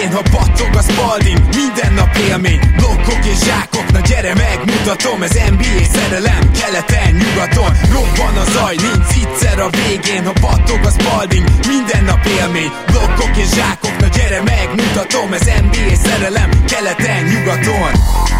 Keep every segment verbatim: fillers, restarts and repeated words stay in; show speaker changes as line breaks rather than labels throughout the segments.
végén, ha battog a Spalding, minden nap élmény, blokkok és zsákok, na gyere megmutatom, ez en bé á szerelem, keleten, nyugaton, robban a zaj, nincs egyszer a végén, ha battog a Spalding, minden nap élmény, blokkok és zsákok, na gyere megmutatom, ez en bé á szerelem, keleten, nyugaton.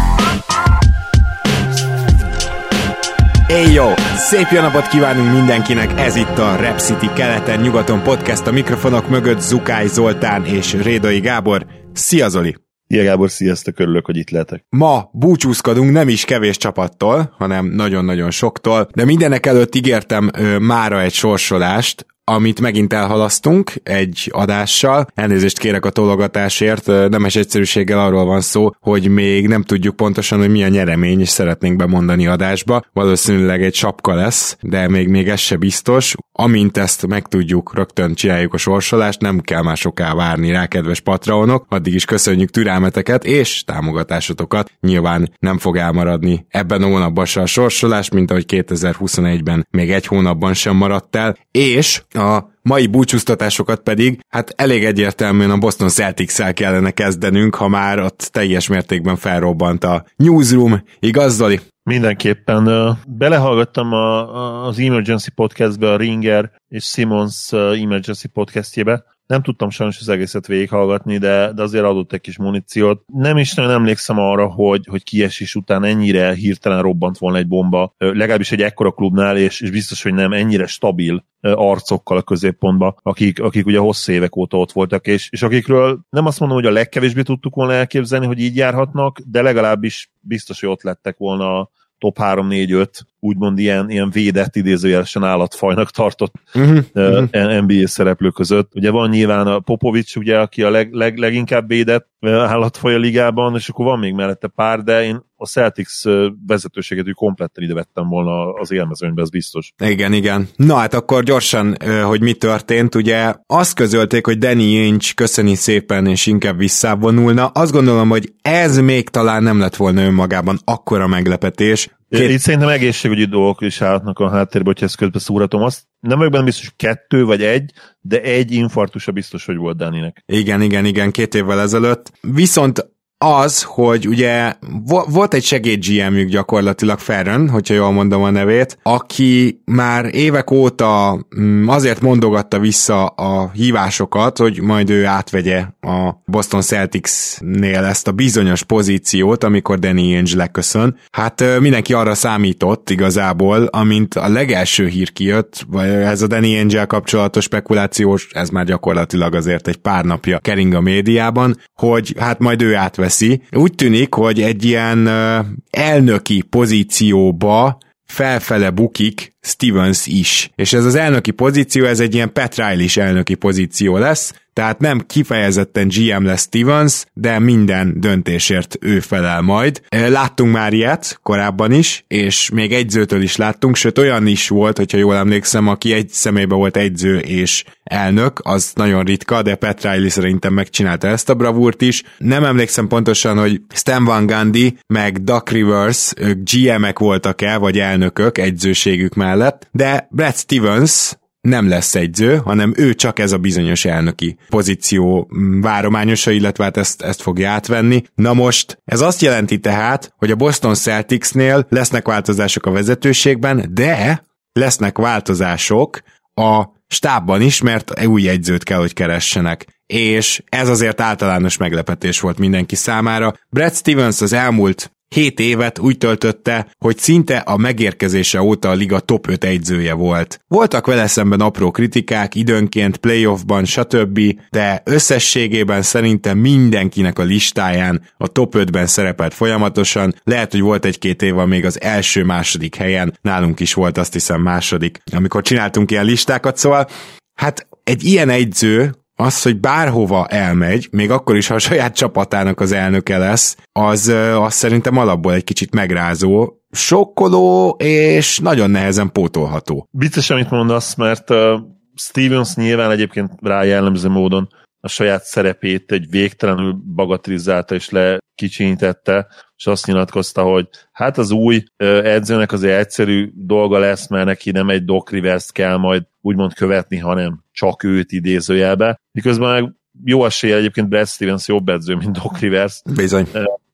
Éj jó! Szép jó napot kívánunk mindenkinek, ez itt a Rap City keleten-nyugaton podcast, a mikrofonok mögött Zukály Zoltán és Rédai Gábor. Szia Zoli!
Szia Gábor, sziasztok, örülök, hogy itt lehetek.
Ma búcsúzkodunk nem is kevés csapattól, hanem nagyon-nagyon soktól, de mindenek előtt ígértem ö, mára egy sorsolást, amit megint elhalasztunk egy adással. Elnézést kérek a tologatásért, nemes egyszerűséggel arról van szó, hogy még nem tudjuk pontosan, hogy mi a nyeremény, és szeretnénk bemondani adásba. Valószínűleg egy sapka lesz, de még, még ez se biztos. Amint ezt megtudjuk, rögtön csináljuk a sorsolást, nem kell már soká várni rá, kedves patronok. Addig is köszönjük türelmeteket és támogatásotokat. Nyilván nem fog elmaradni ebben a hónapban se a sorsolás, mint ahogy kétezer-huszonegyben még egy hónapban sem maradt el, és a mai búcsúztatásokat pedig, hát elég egyértelműen a Boston Celtics-szel kellene kezdenünk, ha már ott teljes mértékben felrobbant a newsroom. Igaz, Zoli?
Mindenképpen. Belehallgattam a, a, az Emergency Podcastbe, a Ringer és Simmons Emergency Podcastjébe. Nem tudtam sajnos az egészet végighallgatni, de, de azért adott egy kis muníciót. Nem is nagyon emlékszem arra, hogy, hogy kiesés után ennyire hirtelen robbant volna egy bomba, legalábbis egy ekkora klubnál, és, és biztos, hogy nem ennyire stabil arcokkal a középpontba, akik, akik ugye hosszú évek óta ott voltak, és, és akikről nem azt mondom, hogy a legkevésbé tudtuk volna elképzelni, hogy így járhatnak, de legalábbis biztos, hogy ott lettek volna a top három négy öt, úgymond ilyen, ilyen védett, idézőjelesen állatfajnak tartott uh-huh, uh, en bé á szereplő között. Ugye van nyilván a Popovics, ugye, aki a leg, leg, leginkább védett állatfaj a ligában, és akkor van még mellette pár, de én a Celtics vezetőséget úgy kompletten ide vettem volna az élmezőnybe, ez biztos.
Igen, igen. Na hát akkor gyorsan, hogy mi történt, ugye azt közölték, hogy Danny Ainge köszöni szépen, és inkább visszavonulna. Azt gondolom, hogy ez még talán nem lett volna önmagában akkora meglepetés.
Két... Itt szerintem egészségügyi dolgok is állhatnak a háttérbe, hogyha ezt közben szúratom. Azt nem vagyok benne biztos, hogy kettő vagy egy, de egy infarktusa biztos, hogy volt Dannynek.
Igen, igen, igen, két évvel ezelőtt. Viszont az, hogy ugye volt egy segéd gé em-jük gyakorlatilag, Ferren, hogyha jól mondom a nevét, aki már évek óta azért mondogatta vissza a hívásokat, hogy majd ő átvegye a Boston Celticsnél ezt a bizonyos pozíciót, amikor Danny Ainge leköszön. Hát mindenki arra számított igazából, amint a legelső hír kijött, vagy ez a Danny Ainge-el kapcsolatos spekulációs, ez már gyakorlatilag azért egy pár napja kering a médiában, hogy hát majd ő átveszi. Úgy tűnik, hogy egy ilyen uh, elnöki pozícióba felfele bukik Stevens is. És ez az elnöki pozíció, ez egy ilyen Pat Riley-s elnöki pozíció lesz, tehát nem kifejezetten gé em lesz Stevens, de minden döntésért ő felel majd. Láttunk már ilyet korábban is, és még egyzőtől is láttunk, sőt olyan is volt, hogyha jól emlékszem, aki egy személyben volt egyző és elnök, az nagyon ritka, de Pat Riley szerintem megcsinálta ezt a bravúrt is. Nem emlékszem pontosan, hogy Stan Van Gundy meg Doc Rivers gé em-ek voltak-e, vagy elnökök egyzőségük mellett, de Brad Stevens nem lesz egyző, hanem ő csak ez a bizonyos elnöki pozíció várományosa, illetve hát ezt, ezt fogja átvenni. Na most, ez azt jelenti tehát, hogy a Boston Celticsnél lesznek változások a vezetőségben, de lesznek változások a stábban is, mert új egyzőt kell, hogy keressenek. És ez azért általános meglepetés volt mindenki számára. Brad Stevens az elmúlt hét évet úgy töltötte, hogy szinte a megérkezése óta a liga top öt egyzője volt. Voltak vele szemben apró kritikák, időnként playoffban, stb., de összességében szerintem mindenkinek a listáján a top ötben szerepelt folyamatosan. Lehet, hogy volt egy-két év még az első-második helyen, nálunk is volt azt hiszem második, amikor csináltunk ilyen listákat, szóval hát egy ilyen egyző, az, hogy bárhova elmegy, még akkor is, ha a saját csapatának az elnöke lesz, az, az szerintem alapból egy kicsit megrázó, sokkoló, és nagyon nehezen pótolható.
Vicces, amit mondasz, mert uh, Stevens nyilván egyébként rá jellemző módon a saját szerepét egy végtelenül bagatelizálta és lekicsinyítette, és azt nyilatkozta, hogy hát az új uh, edzőnek azért egyszerű dolga lesz, mert neki nem egy Doc Rivers kell majd úgymond követni, hanem csak őt idézőjelbe. Miközben meg jó eséllyel egyébként Brad Stevens jobb edző, mint Doc Rivers.
Bizony.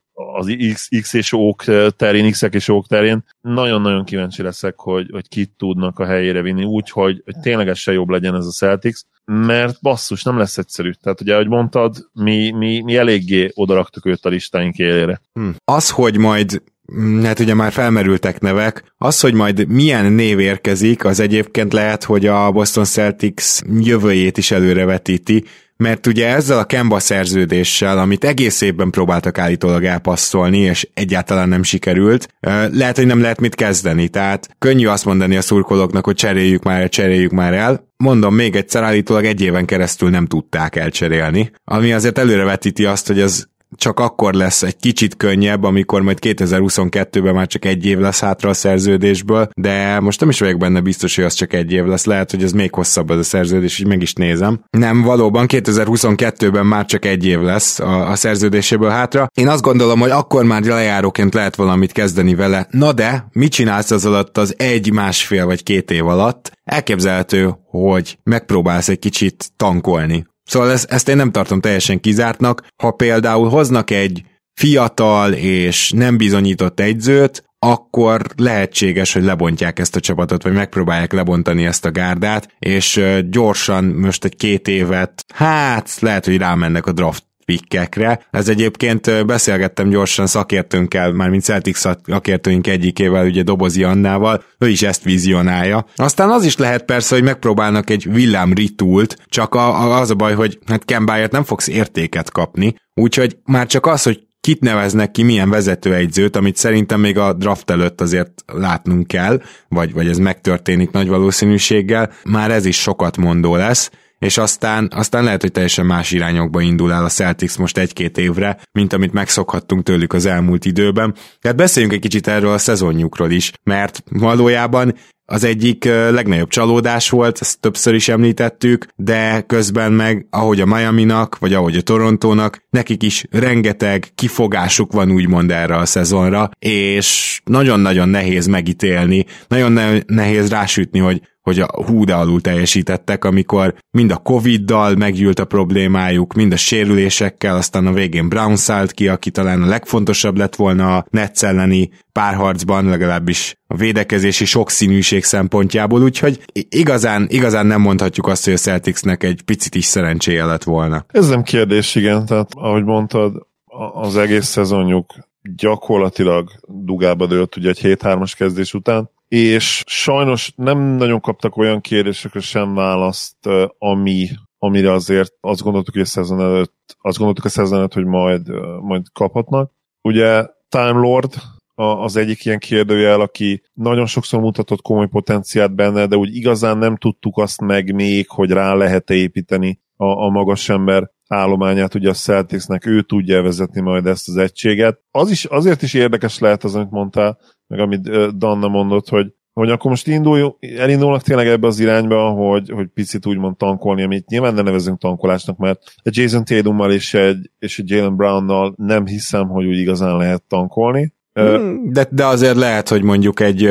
Az X, X és ók terén, X-ek és ók terén. Nagyon-nagyon kíváncsi leszek, hogy, hogy kit tudnak a helyére vinni úgy, hogy, hogy ténylegesen jobb legyen ez a Celtics, mert basszus, nem lesz egyszerű. Tehát ugye, ahogy mondtad, mi, mi, mi eléggé odaraktuk őt a listáink élére.
Hm. Az, hogy majd hát ugye már felmerültek nevek, az, hogy majd milyen név érkezik, az egyébként lehet, hogy a Boston Celtics jövőjét is előrevetíti, mert ugye ezzel a Kemba szerződéssel, amit egész évben próbáltak állítólag elpasszolni, és egyáltalán nem sikerült, lehet, hogy nem lehet mit kezdeni, tehát könnyű azt mondani a szurkolóknak, hogy cseréljük már el, cseréljük már el. Mondom még egyszer, állítólag egy éven keresztül nem tudták elcserélni, ami azért előrevetíti azt, hogy ez csak akkor lesz egy kicsit könnyebb, amikor majd kétezer-huszonkettőben már csak egy év lesz hátra a szerződésből, de most nem is vagyok benne biztos, hogy az csak egy év lesz, lehet, hogy ez még hosszabb az a szerződés, így meg is nézem. Nem, valóban kétezer-huszonkettőben már csak egy év lesz a, a szerződéséből hátra. Én azt gondolom, hogy akkor már lejáróként lehet valamit kezdeni vele. Na de, mit csinálsz az alatt az egy, másfél vagy két év alatt? Elképzelhető, hogy megpróbálsz egy kicsit tankolni. Szóval ezt, ezt én nem tartom teljesen kizártnak. Ha például hoznak egy fiatal és nem bizonyított egyzőt, akkor lehetséges, hogy lebontják ezt a csapatot, vagy megpróbálják lebontani ezt a gárdát, és gyorsan most egy két évet, hát lehet, hogy rámennek a draft pikkekre. Ez egyébként beszélgettem gyorsan szakértőnkkel, mármint Celtics szakértőink egyikével, ugye Dobozi Annával, ő is ezt vizionálja. Aztán az is lehet persze, hogy megpróbálnak egy villám ritult, csak a, a, az a baj, hogy hát Kembáért nem fogsz értéket kapni, úgyhogy már csak az, hogy kit neveznek ki, milyen vezetőegyzőt, amit szerintem még a draft előtt azért látnunk kell, vagy, vagy ez megtörténik nagy valószínűséggel, már ez is sokat mondó lesz, és aztán, aztán lehet, hogy teljesen más irányokba indul el a Celtics most egy-két évre, mint amit megszokhattunk tőlük az elmúlt időben. Tehát beszéljünk egy kicsit erről a szezonjukról is, mert valójában az egyik legnagyobb csalódás volt, ezt többször is említettük, de közben meg, ahogy a Miaminak, vagy ahogy a Torontónak, nekik is rengeteg kifogásuk van úgymond erre a szezonra, és nagyon-nagyon nehéz megítélni, nagyon nehéz rásütni, hogy hogy a hú de alul teljesítettek, amikor mind a Coviddal meggyűlt a problémájuk, mind a sérülésekkel, aztán a végén Brown szállt ki, aki talán a legfontosabb lett volna a Nets elleni párharcban, legalábbis a védekezési sokszínűség szempontjából, úgyhogy igazán, igazán nem mondhatjuk azt, hogy a Celticsnek egy picit is szerencséje lett volna.
Ez nem kérdés, igen, tehát ahogy mondtad, az egész szezonjuk gyakorlatilag dugába dőlt ugye egy hét-hármas kezdés után, és sajnos nem nagyon kaptak olyan kérdésekre sem választ, ami, amire azért azt gondoltuk, hogy a szezon előtt, azt gondoltuk a szezon előtt, hogy majd, majd kaphatnak. Ugye Time Lord az egyik ilyen kérdőjel, aki nagyon sokszor mutatott komoly potenciált benne, de úgy igazán nem tudtuk azt meg még, hogy rá lehet építeni a, a magas ember állományát, ugye a Celticsnek, ő tudja vezetni majd ezt az egységet. Az is, azért is érdekes lehet az, amit mondtál, meg amit Danna mondott, hogy, hogy akkor most indul, elindulnak tényleg ebbe az irányba, hogy, hogy picit úgymond tankolni, amit nyilván nem nevezünk tankolásnak, mert egy Jason Tatummal és egy, és egy Jaylen Brownnal nem hiszem, hogy úgy igazán lehet tankolni.
De, de azért lehet, hogy mondjuk egy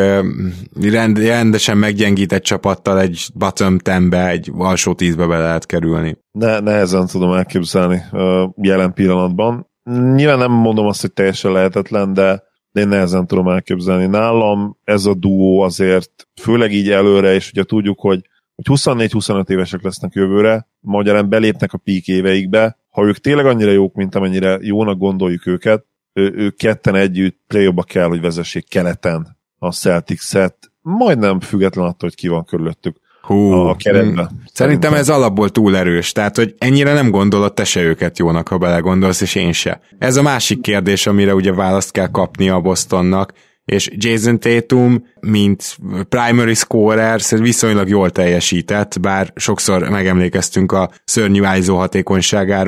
rend, rendesen meggyengített csapattal egy bottom tenbe, egy alsó tízbe be lehet kerülni.
Ne, nehezen tudom elképzelni jelen pillanatban. Nyilván nem mondom azt, hogy teljesen lehetetlen, de én nehezen tudom elképzelni. Nálam ez a duó azért, főleg így előre, és ugye tudjuk, hogy, hogy huszonnégy-huszonöt évesek lesznek jövőre, magyarán belépnek a peak éveikbe. Ha ők tényleg annyira jók, mint amennyire jónak gondoljuk őket, ő, ők ketten együtt play-offba kell, hogy vezessék keleten a Celtics-et, majdnem független attól, hogy ki van körülöttük.
Hú, a keretben. Szerintem ez alapból túl erős, tehát hogy ennyire nem gondolod te se őket jónak, ha belegondolsz, és én se. Ez a másik kérdés, amire ugye választ kell kapni a Bostonnak, és Jason Tatum, mint primary scorer, viszonylag jól teljesített, bár sokszor megemlékeztünk a szörnyű ájzó hatékonyságáról,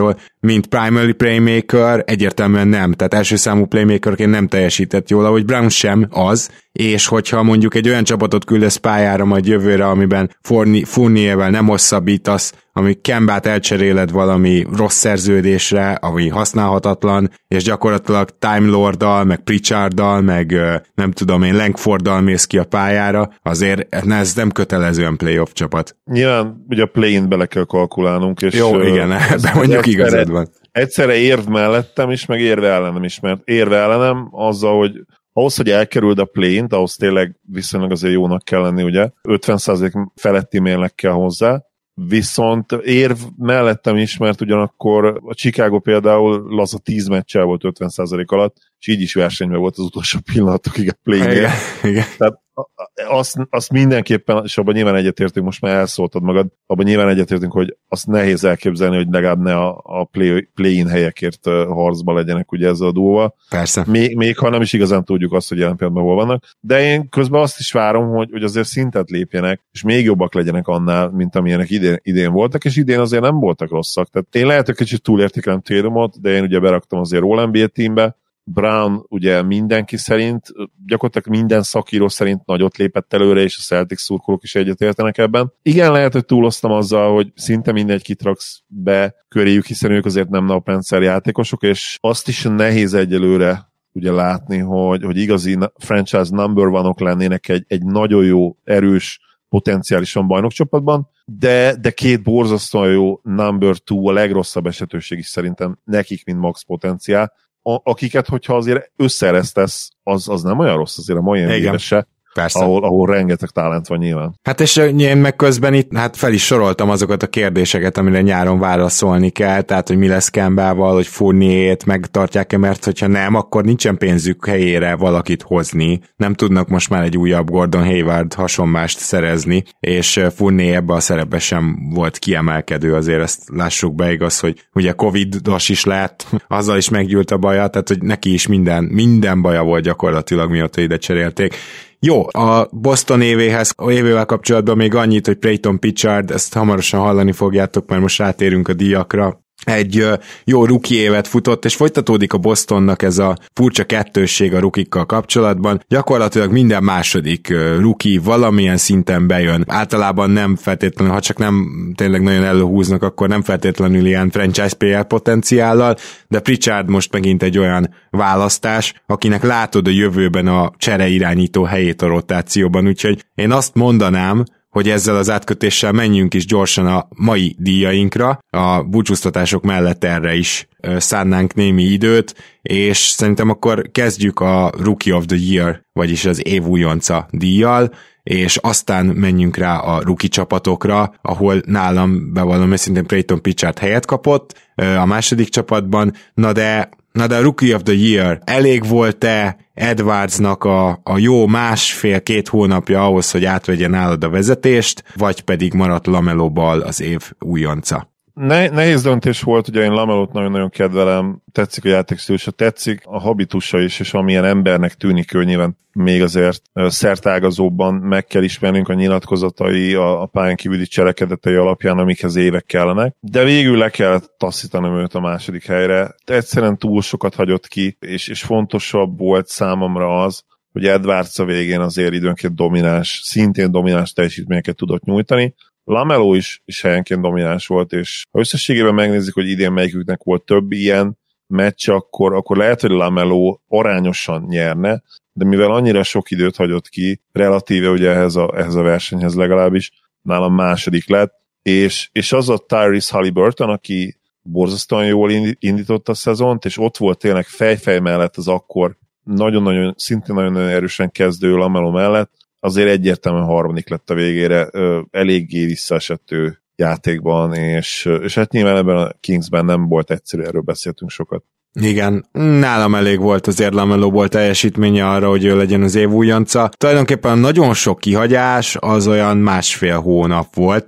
mint primary playmaker egyértelműen nem, tehát első számú playmakerként nem teljesített jól, ahogy Brown sem az, és hogyha mondjuk egy olyan csapatot küldesz pályára majd jövőre, amiben Fourniervel nem hosszabbítasz, ami Kembát elcseréled valami rossz szerződésre, ami használhatatlan, és gyakorlatilag Time Lorddal, meg Pritcharddal, meg nem tudom én, Langforddal mész ki a pályára, azért ez nem kötelezően playoff csapat.
Nyilván ugye a play-in bele kell kalkulálnunk, és
jó, igen, ebben mondjuk igazad van.
Egyszerre érv mellettem is, meg érve ellenem is, mert érve ellenem azzal, hogy ahhoz, hogy elkerüld a play-int, ahhoz tényleg viszonylag azért jónak kell lenni, ugye, ötven százalék feletti mérleg kell hozzá, viszont érv mellettem is, mert ugyanakkor a Chicago például laza tíz meccsel volt ötven százalék alatt, és így is versenyben volt az utolsó pillanatokig a play-nél. Tehát azt, azt mindenképpen, és abban nyilván egyetértünk, most már elszóltad magad, abban nyilván egyetértünk, hogy azt nehéz elképzelni, hogy legalább ne a, a play, play-in helyekért harcba legyenek ugye ezzel a dúlval.
Persze.
Még, még ha nem is igazán tudjuk azt, hogy jelen pillanatban hol vannak, de én közben azt is várom, hogy, hogy azért szintet lépjenek, és még jobbak legyenek annál, mint amilyenek idén, idén voltak, és idén azért nem voltak rosszak. Tehát én lehet, hogy kicsit túlértékelem Tatumot, de én ugye beraktam azért All-en bé á teambe. Brown ugye mindenki szerint, gyakorlatilag minden szakíró szerint nagyot lépett előre, és a Celtics szurkolók is egyetértenek ebben. Igen, lehet, hogy túloztam azzal, hogy szinte mindegy kitraksz be köréjük, hiszen ők azért nem naprendszer játékosok, és azt is nehéz egyelőre ugye látni, hogy, hogy igazi franchise number one-ok lennének egy, egy nagyon jó, erős, potenciálisan bajnokcsapatban, de, de két borzasztóan jó number two, a legrosszabb esetőség is szerintem nekik, mint max potenciál, akiket, hogyha azért összeresztesz, az, az nem olyan rossz azért a mai évben se, ahol, ahol rengeteg talent van nyilván.
Hát és én meg közben itt hát fel is soroltam azokat a kérdéseket, amire nyáron válaszolni kell, tehát hogy mi lesz Kembával, hogy Fournier-t megtartják-e, mert hogyha nem, akkor nincsen pénzük helyére valakit hozni, nem tudnak most már egy újabb Gordon Hayward hasonmást szerezni, és Fournier ebbe a szerepbe sem volt kiemelkedő, azért ezt lássuk be, igaz, hogy ugye Covid-os is lett, azzal is meggyűlt a baja, tehát hogy neki is minden, minden baja volt gyakorlatilag, mióta ide cserélték. Jó, a Boston évéhez, a évével kapcsolatban még annyit, hogy Peyton Pritchard, ezt hamarosan hallani fogjátok, mert most rátérünk a díjakra. Egy uh, jó rookie évet futott, és folytatódik a Bostonnak ez a furcsa kettősség a rookikkal kapcsolatban. Gyakorlatilag minden második uh, rookie valamilyen szinten bejön. Általában nem feltétlenül, ha csak nem tényleg nagyon előhúznak, akkor nem feltétlenül ilyen franchise pé er potenciállal, de Pritchard most megint egy olyan választás, akinek látod a jövőben a csere irányító helyét a rotációban, úgyhogy én azt mondanám, hogy ezzel az átkötéssel menjünk is gyorsan a mai díjainkra, a búcsúztatások mellett erre is szánnánk némi időt, és szerintem akkor kezdjük a Rookie of the Year, vagyis az év újonca díjjal, és aztán menjünk rá a rookie csapatokra, ahol nálam bevallom őszintén Peyton Pritchard helyet kapott a második csapatban, na de Na de a Rookie of the Year elég volt-e Edwardsnak a, a jó másfél-két hónapja ahhoz, hogy átvegye nálad a vezetést, vagy pedig maradt LaMelo Ball az év újonca?
Ne, nehéz döntés volt, ugye én Lamelót nagyon-nagyon kedvelem, tetszik a játékstílusa, tetszik a habitusa is, és amilyen embernek tűnik ő, nyilván még azért szertágazóban meg kell ismernünk a nyilatkozatai, a, a pályán kívüli cselekedetei alapján, amikhez évek kellenek, de végül le kellett taszítanom őt a második helyre. Egyszerűen túl sokat hagyott ki, és, és fontosabb volt számomra az, hogy Edwards a végén azért időnként domináns, szintén domináns teljesítményeket tudott nyújtani. LaMelo is, is helyenként domináns volt, és ha összességében megnézzük, hogy idén melyiküknek volt több ilyen meccs, akkor, akkor lehet, hogy LaMelo arányosan nyerne, de mivel annyira sok időt hagyott ki, relatíve ugye ehhez a, ehhez a versenyhez legalábbis, nálam második lett, és, és az a Tyrese Haliburton, aki borzasztóan jól indította a szezont, és ott volt tényleg fejfej mellett az akkor nagyon-nagyon, szintén nagyon-nagyon erősen kezdő LaMelo mellett, azért egyértelműen harmadik lett a végére, eléggé visszaesett ő játékban, és, és hát nyilván ebben a Kingsben nem volt egyszerű, erről beszéltünk sokat.
Igen, nálam elég volt azért LaMelo teljesítménye arra, hogy ő legyen az év újonca. Tulajdonképpen nagyon sok kihagyás az olyan másfél hónap volt, tehát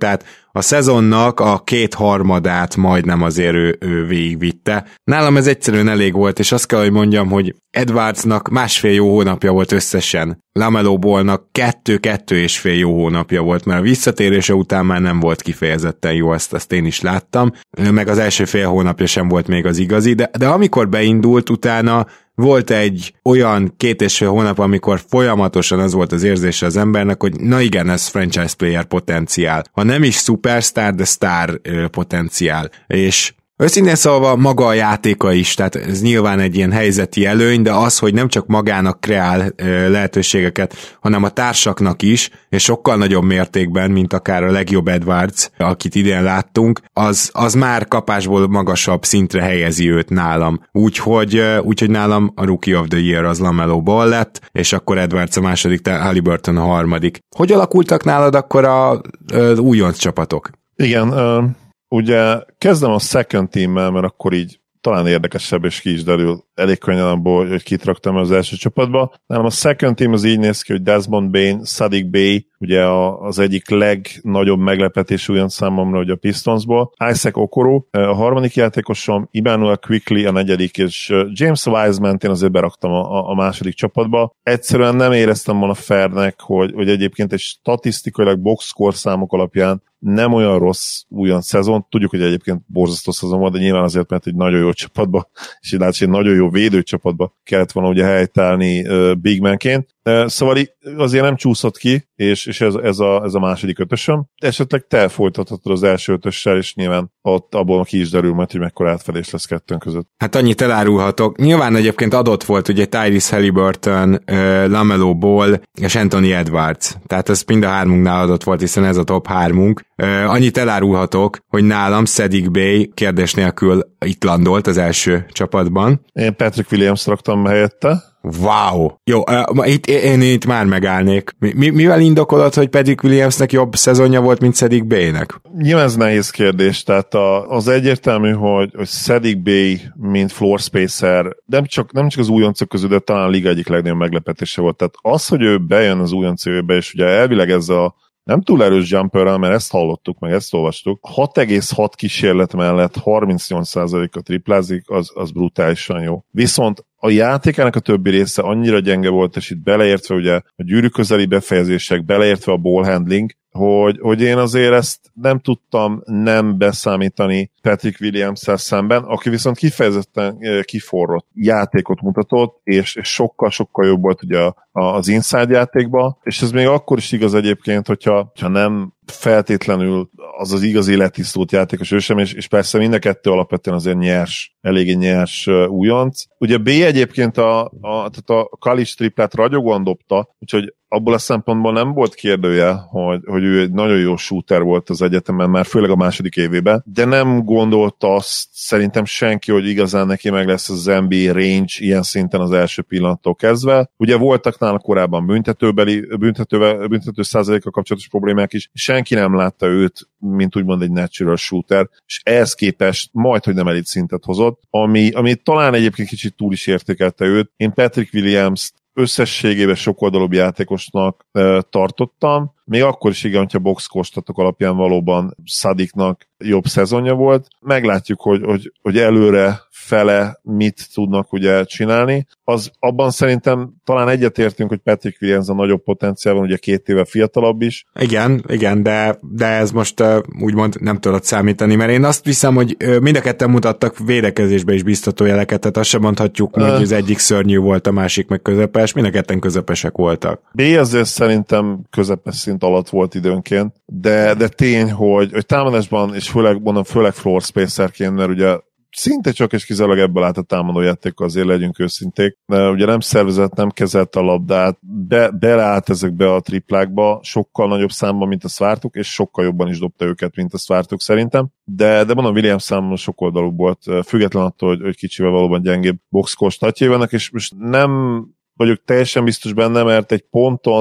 a szezonnak a kétharmadát majdnem azért ő, ő végigvitte. Nálam ez egyszerűen elég volt, és azt kell, hogy mondjam, hogy Edwardsnak másfél jó hónapja volt összesen. LaMelo Ballnak kettő-kettő és fél jó hónapja volt, mert a visszatérése után már nem volt kifejezetten jó, ezt, ezt én is láttam, meg az első fél hónapja sem volt még az igazi, de, de amikor beindult, utána volt egy olyan két és fél hónap, amikor folyamatosan az volt az érzése az embernek, hogy na igen, ez franchise player potenciál. Ha nem is superstar, de star potenciál. És őszintén szólva maga a játéka is, tehát ez nyilván egy ilyen helyzeti előny, de az, hogy nem csak magának kreál ö, lehetőségeket, hanem a társaknak is, és sokkal nagyobb mértékben, mint akár a legjobb Edwards, akit idén láttunk, az, az már kapásból magasabb szintre helyezi őt nálam. Úgyhogy, úgyhogy nálam a Rookie of the Year az LaMelo Ball lett, és akkor Edwards a második, Haliburton a harmadik. Hogy alakultak nálad akkor a, a újonc csapatok?
Igen, uh... ugye kezdem a second team-mel, mert akkor így talán érdekesebb, és ki is derül elég könnyen abból, hogy kit raktam az első csapatba. Nálam a second team az így néz ki, hogy Desmond Bane, Saddiq Bey, ugye az egyik legnagyobb meglepetés olyan számomra, hogy a Pistonsból, Isaac Okoro, a harmadik játékosom, Immanuel Quickley a negyedik, és James Wiseman-t én azért beraktam a, a második csapatba. Egyszerűen nem éreztem volna fairnek, hogy, hogy egyébként egy statisztikailag boxscore számok alapján nem olyan rossz újon szezon. Tudjuk, hogy egyébként borzasztó szezon volt, de nyilván azért, mert egy nagyon jó csapatba, és így látszik, egy nagyon jó védőcsapatba kellett volna ugye helytállni uh, Big Man-ként. Uh, szóval azért nem csúszott ki, és, és ez, ez, a, ez a második ötösöm. Esetleg te folytathatod az első ötössel, és nyilván ott abból ki is derül majd, hogy mekkora átfedés lesz kettőnk között.
Hát annyit elárulhatok. Nyilván egyébként adott volt ugye Tyrese Haliburton, uh, LaMelo Ball és Anthony Edwards. Tehát ez mind a hármunknál adott volt, hiszen ez a top hármunk. Uh, annyit elárulhatok, hogy nálam Saddiq Bey kérdés nélkül itt landolt az első csapatban.
Én Patrick Williams raktam be helyette.
Wow! Jó, uh, itt, én, én itt már megállnék. Mi, mivel indokolod, hogy Patrick Williamsnek jobb szezonja volt, mint Saddiq Beynek?
Nyilván ez nehéz kérdés, tehát a, az egyértelmű, hogy, hogy Saddiq Bey, mint floor spacer, nem csak, nem csak az újoncok közül, de talán a liga egyik legnagyobb meglepetése volt. Tehát az, hogy ő bejön az újoncőbe, és ugye elvileg ez a nem túl erős jumperrel, mert ezt hallottuk, meg ezt olvastuk. hat egész hat kísérlet mellett harmincnyolc százaléka triplázik, az, az brutálisan jó. Viszont a játékának a többi része annyira gyenge volt, és itt beleértve ugye a gyűrű közeli befejezések, beleértve a ball handling, hogy, hogy én azért ezt nem tudtam nem beszámítani Patrick Williams-szel szemben, aki viszont kifejezetten kiforrott játékot mutatott, és, és sokkal-sokkal jobb volt ugye a, a, az inside játékban, és ez még akkor is igaz egyébként, hogyha, hogyha nem feltétlenül az az igazi letisztult játékos ő sem, és, és persze mind a kettő alapvetően azért nyers, eléggé nyers uh, újonc. Ugye B egyébként a, a, tehát a college triplát ragyogóan dobta, úgyhogy abból a szempontból nem volt kérdője, hogy, hogy ő egy nagyon jó shooter volt az egyetemen, már főleg a második évében, de nem gondolta azt szerintem senki, hogy igazán neki meg lesz az en bé á range ilyen szinten az első pillanattól kezdve. Ugye voltak nála korábban büntetőbeli, büntető, büntető százalékkal kapcsolatos problémák is, senki nem látta őt, mint úgymond egy natural shooter, és ehhez képest majd, hogy nem elit szintet hozott, ami, ami talán egyébként kicsit túl is értékelte őt. Én Patrick Williams összességében sokoldalúbb játékosnak e, tartottam, még akkor is igen, hogyha boxkostatok alapján valóban Saddiqnak jobb szezonja volt. Meglátjuk, hogy, hogy, hogy előre fele mit tudnak ugye csinálni. Az, abban szerintem talán egyetértünk, hogy Patrick Williams a nagyobb potenciál van, ugye két éve fiatalabb is.
Igen, igen, de, de ez most uh, úgymond nem tudod számítani, mert én azt hiszem, hogy uh, mind a ketten mutattak védekezésbe is biztató jeleket, tehát azt sem mondhatjuk, uh, hogy az egyik szörnyű volt, a másik meg közepes, mind a ketten közepesek voltak.
B azért szerintem közepes szint alatt volt időnként, de, de tény, hogy, hogy támadásban, és főleg, mondom, főleg floor spacerként, mert ugye szinte csak és kizárólag ebből állt a támadójátékkal, azért legyünk őszinték. De ugye nem szervezett, nem kezelte a labdát, be, beleállt ezekbe a triplákba, sokkal nagyobb számban, mint azt vártuk, és sokkal jobban is dobta őket, mint azt vártuk szerintem. De, de mondom, Williams számomra sok oldalú volt, független attól, hogy, hogy kicsivel valóban gyengébb boxkor statjai vannak, és most nem vagyok teljesen biztos benne, mert egy ponton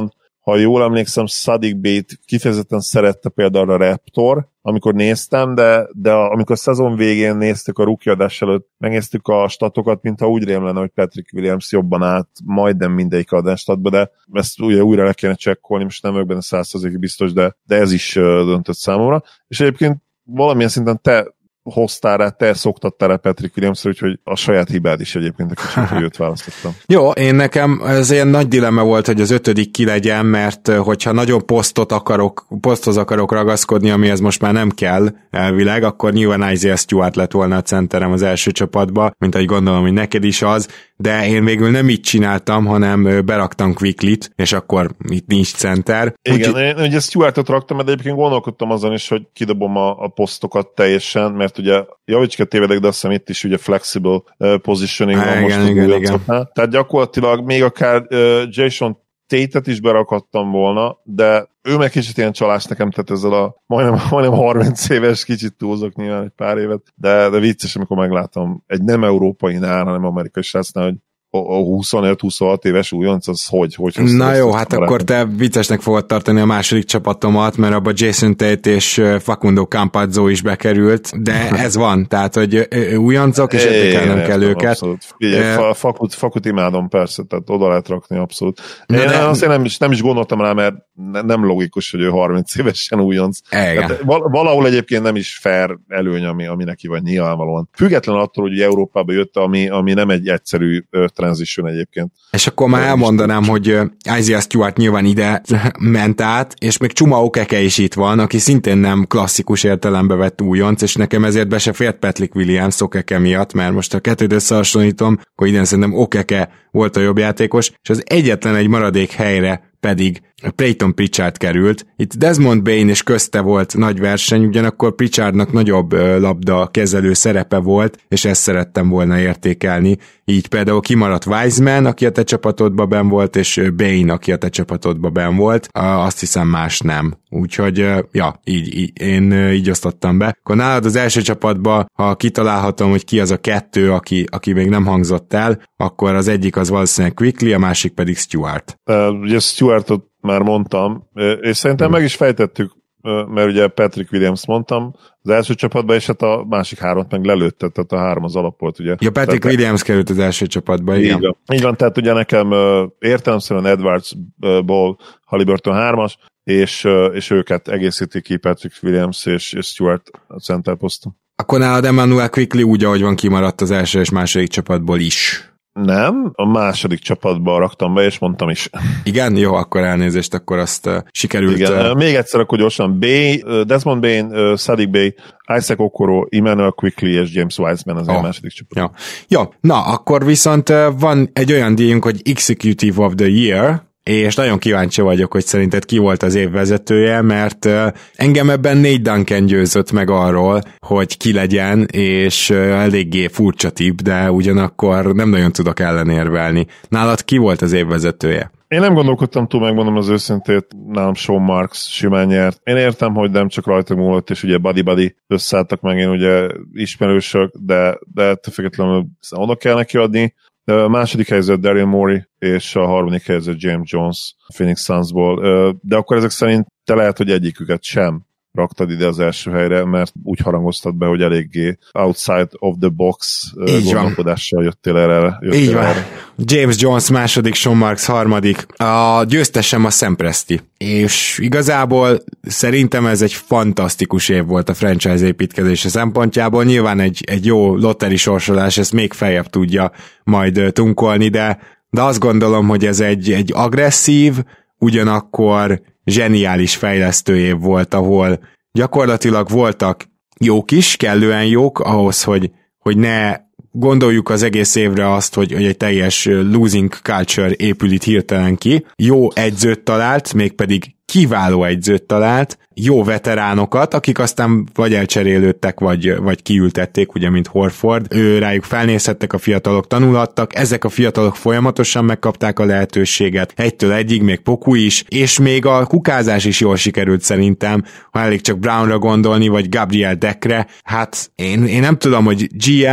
ha jól emlékszem, Sadiq Bey-t kifejezetten szerette például a Raptor, amikor néztem, de, de amikor a szezon végén néztük a rookie adás előtt, megnéztük a statokat, mintha úgy rém lenne, hogy Patrick Williams jobban állt majdnem mindegyik adásstatba, de ezt ugye újra le kéne csekkolni, most nem vagyok benne száz százalékig biztos, de, de ez is döntött számomra. És egyébként valamilyen szinten te hoztál rá, te szoktattál rá Patrick Williamsra, úgyhogy a saját hibád is egyébként a kicsit, hogy őt választottam.
Jó, én nekem ez ilyen nagy dilemma volt, hogy az ötödik ki legyen, mert hogyha nagyon posztot akarok, poszthoz akarok ragaszkodni, amihez most már nem kell elvileg, akkor nyilván Isaiah Stewart lett volna a centerem az első csapatba, mint ahogy gondolom, hogy neked is az, de én végül nem így csináltam, hanem beraktam Quicklit, és akkor itt nincs center.
Igen, Úgy, én ugye Stewartot raktam, de egyébként gondolkodtam azon is, hogy kidobom a, a posztokat teljesen, mert ugye javicsiket tévedek, de azt hiszem itt is ugye flexible uh, positioning van most
igen, igen, igen.
Tehát gyakorlatilag még akár uh, Jason Tate-et is berakadtam volna, de ő meg kicsit ilyen csalás nekem, tehát ezzel a majdnem, majdnem harminc éves, kicsit túlzok nyilván egy pár évet, de, de vicces, amikor meglátom egy nem európainál, hanem amerikai srácnál, hogy a huszonöt-huszonhat éves újonc, az hogy? hogy
Na jó, hát akkor te viccesnek fogod tartani a második csapatomat, mert abban Jason Tate és Facundo Campazzo is bekerült, de ez van, tehát, hogy újoncok, és értékelnem kell őket.
Abszolút. Figyelj, Fakut, Fakut imádom persze, tehát oda lehet rakni abszolút. Én
de
azért nem is, nem is gondoltam rá, mert nem logikus, hogy ő harminc évesen újonc. Valahol egyébként nem is fair előny, ami, ami neki van nyilvánvalóan. Független attól, hogy Európába jött, ami, ami nem egy egyszerű transition egyébként.
És akkor már elmondanám, hogy Isaiah Stewart nyilván ide ment át, és még Chuma Okeke is itt van, aki szintén nem klasszikus értelembe vett újonc, és nekem ezért be se fért Patrick Williams Okeke miatt, mert most a kettőt összehasonlítom, akkor idén szerintem Okeke volt a jobb játékos, és az egyetlen egy maradék helyre pedig Peyton Pritchard került. Itt Desmond Bane és közte volt nagy verseny, ugyanakkor Pritchardnak nagyobb labda kezelő szerepe volt, és ezt szerettem volna értékelni. Így például kimaradt Wiseman, aki a te csapatodban benn volt, és Bane, aki a te csapatodban benn volt. Azt hiszem más nem. Úgyhogy, ja, így, így, én így osztottam be. Akkor nálad az első csapatban, ha kitalálhatom, hogy ki az a kettő, aki, aki még nem hangzott el, akkor az egyik az valószínűleg Quickly, a másik pedig Stewart.
Uh, ugye Stewartot már mondtam, és szerintem hmm. meg is fejtettük, mert ugye Patrick Williams mondtam az első csapatban, és hát a másik hármat meg lelőtte, tehát a három az alap volt, ugye.
Ja, Patrick tehát, Williams került az első csapatba, igen.
Így van, így van, tehát ugye nekem értelemszerűen Edwards, Ball, Haliburton hármas, és, és őket egészíti ki Patrick Williams és, és Stewart a center poszton.
Akkor nálad Emmanuel Quickly úgy, ahogy van, kimaradt az első és második csapatból is.
Nem, a második csapatban raktam be, és mondtam is.
Igen? Jó, akkor elnézést, akkor azt uh, sikerült.
Igen, uh... még egyszer akkor gyorsan. Bay, uh, Desmond Bane, uh, Sadiq Bey, Isaac Okoro, Emmanuel Quickly és James Wiseman az oh. a második csapat.
Ja. Jó, na, akkor viszont uh, van egy olyan díjunk, hogy Executive of the Year, és nagyon kíváncsi vagyok, hogy szerinted ki volt az év vezetője, mert uh, engem ebben Nate Duncan győzött meg arról, hogy ki legyen, és uh, eléggé furcsa tipp, de ugyanakkor nem nagyon tudok ellenérvelni. Nálad ki volt az év vezetője?
Én nem gondolkodtam túl, megmondom az őszintét, nálam Sean Marks simán nyert. Én értem, hogy nem csak rajta múlott, és ugye buddy-buddy összeálltak meg, én ugye ismerősök, de, de függetlenül oda kell neki adni. A második helyzet Daryl Morey, és a harmadik helyzet James Jones Phoenix Sunsból. De akkor ezek szerint te lehet, hogy egyiküket sem raktad ide az első helyre, mert úgy harangoztad be, hogy eléggé outside of the box így gondolkodással van. jöttél erre. Jöttél
így van.
Erre.
James Jones második, Sean Marks harmadik. A győztesem a Sam Presti. És igazából szerintem ez egy fantasztikus év volt a franchise építkezése szempontjából. Nyilván egy, egy jó lotteri sorsolás, ezt még feljebb tudja majd tunkolni, de, de azt gondolom, hogy ez egy, egy agresszív, ugyanakkor zseniális fejlesztő év volt, ahol gyakorlatilag voltak jók is, kellően jók ahhoz, hogy, hogy ne gondoljuk az egész évre azt, hogy, hogy egy teljes losing culture épül itt hirtelen ki. Jó edzőt talált, mégpedig kiváló edzőt talált, jó veteránokat, akik aztán vagy elcserélődtek, vagy, vagy kiültették, ugye, mint Horford. Ő rájuk felnézhettek, a fiatalok tanulhattak, ezek a fiatalok folyamatosan megkapták a lehetőséget, egytől egyig, még Poku is, és még a kukázás is jól sikerült szerintem, ha elég csak Brownra gondolni, vagy Gabriel Deckre. Hát én, én nem tudom, hogy gé em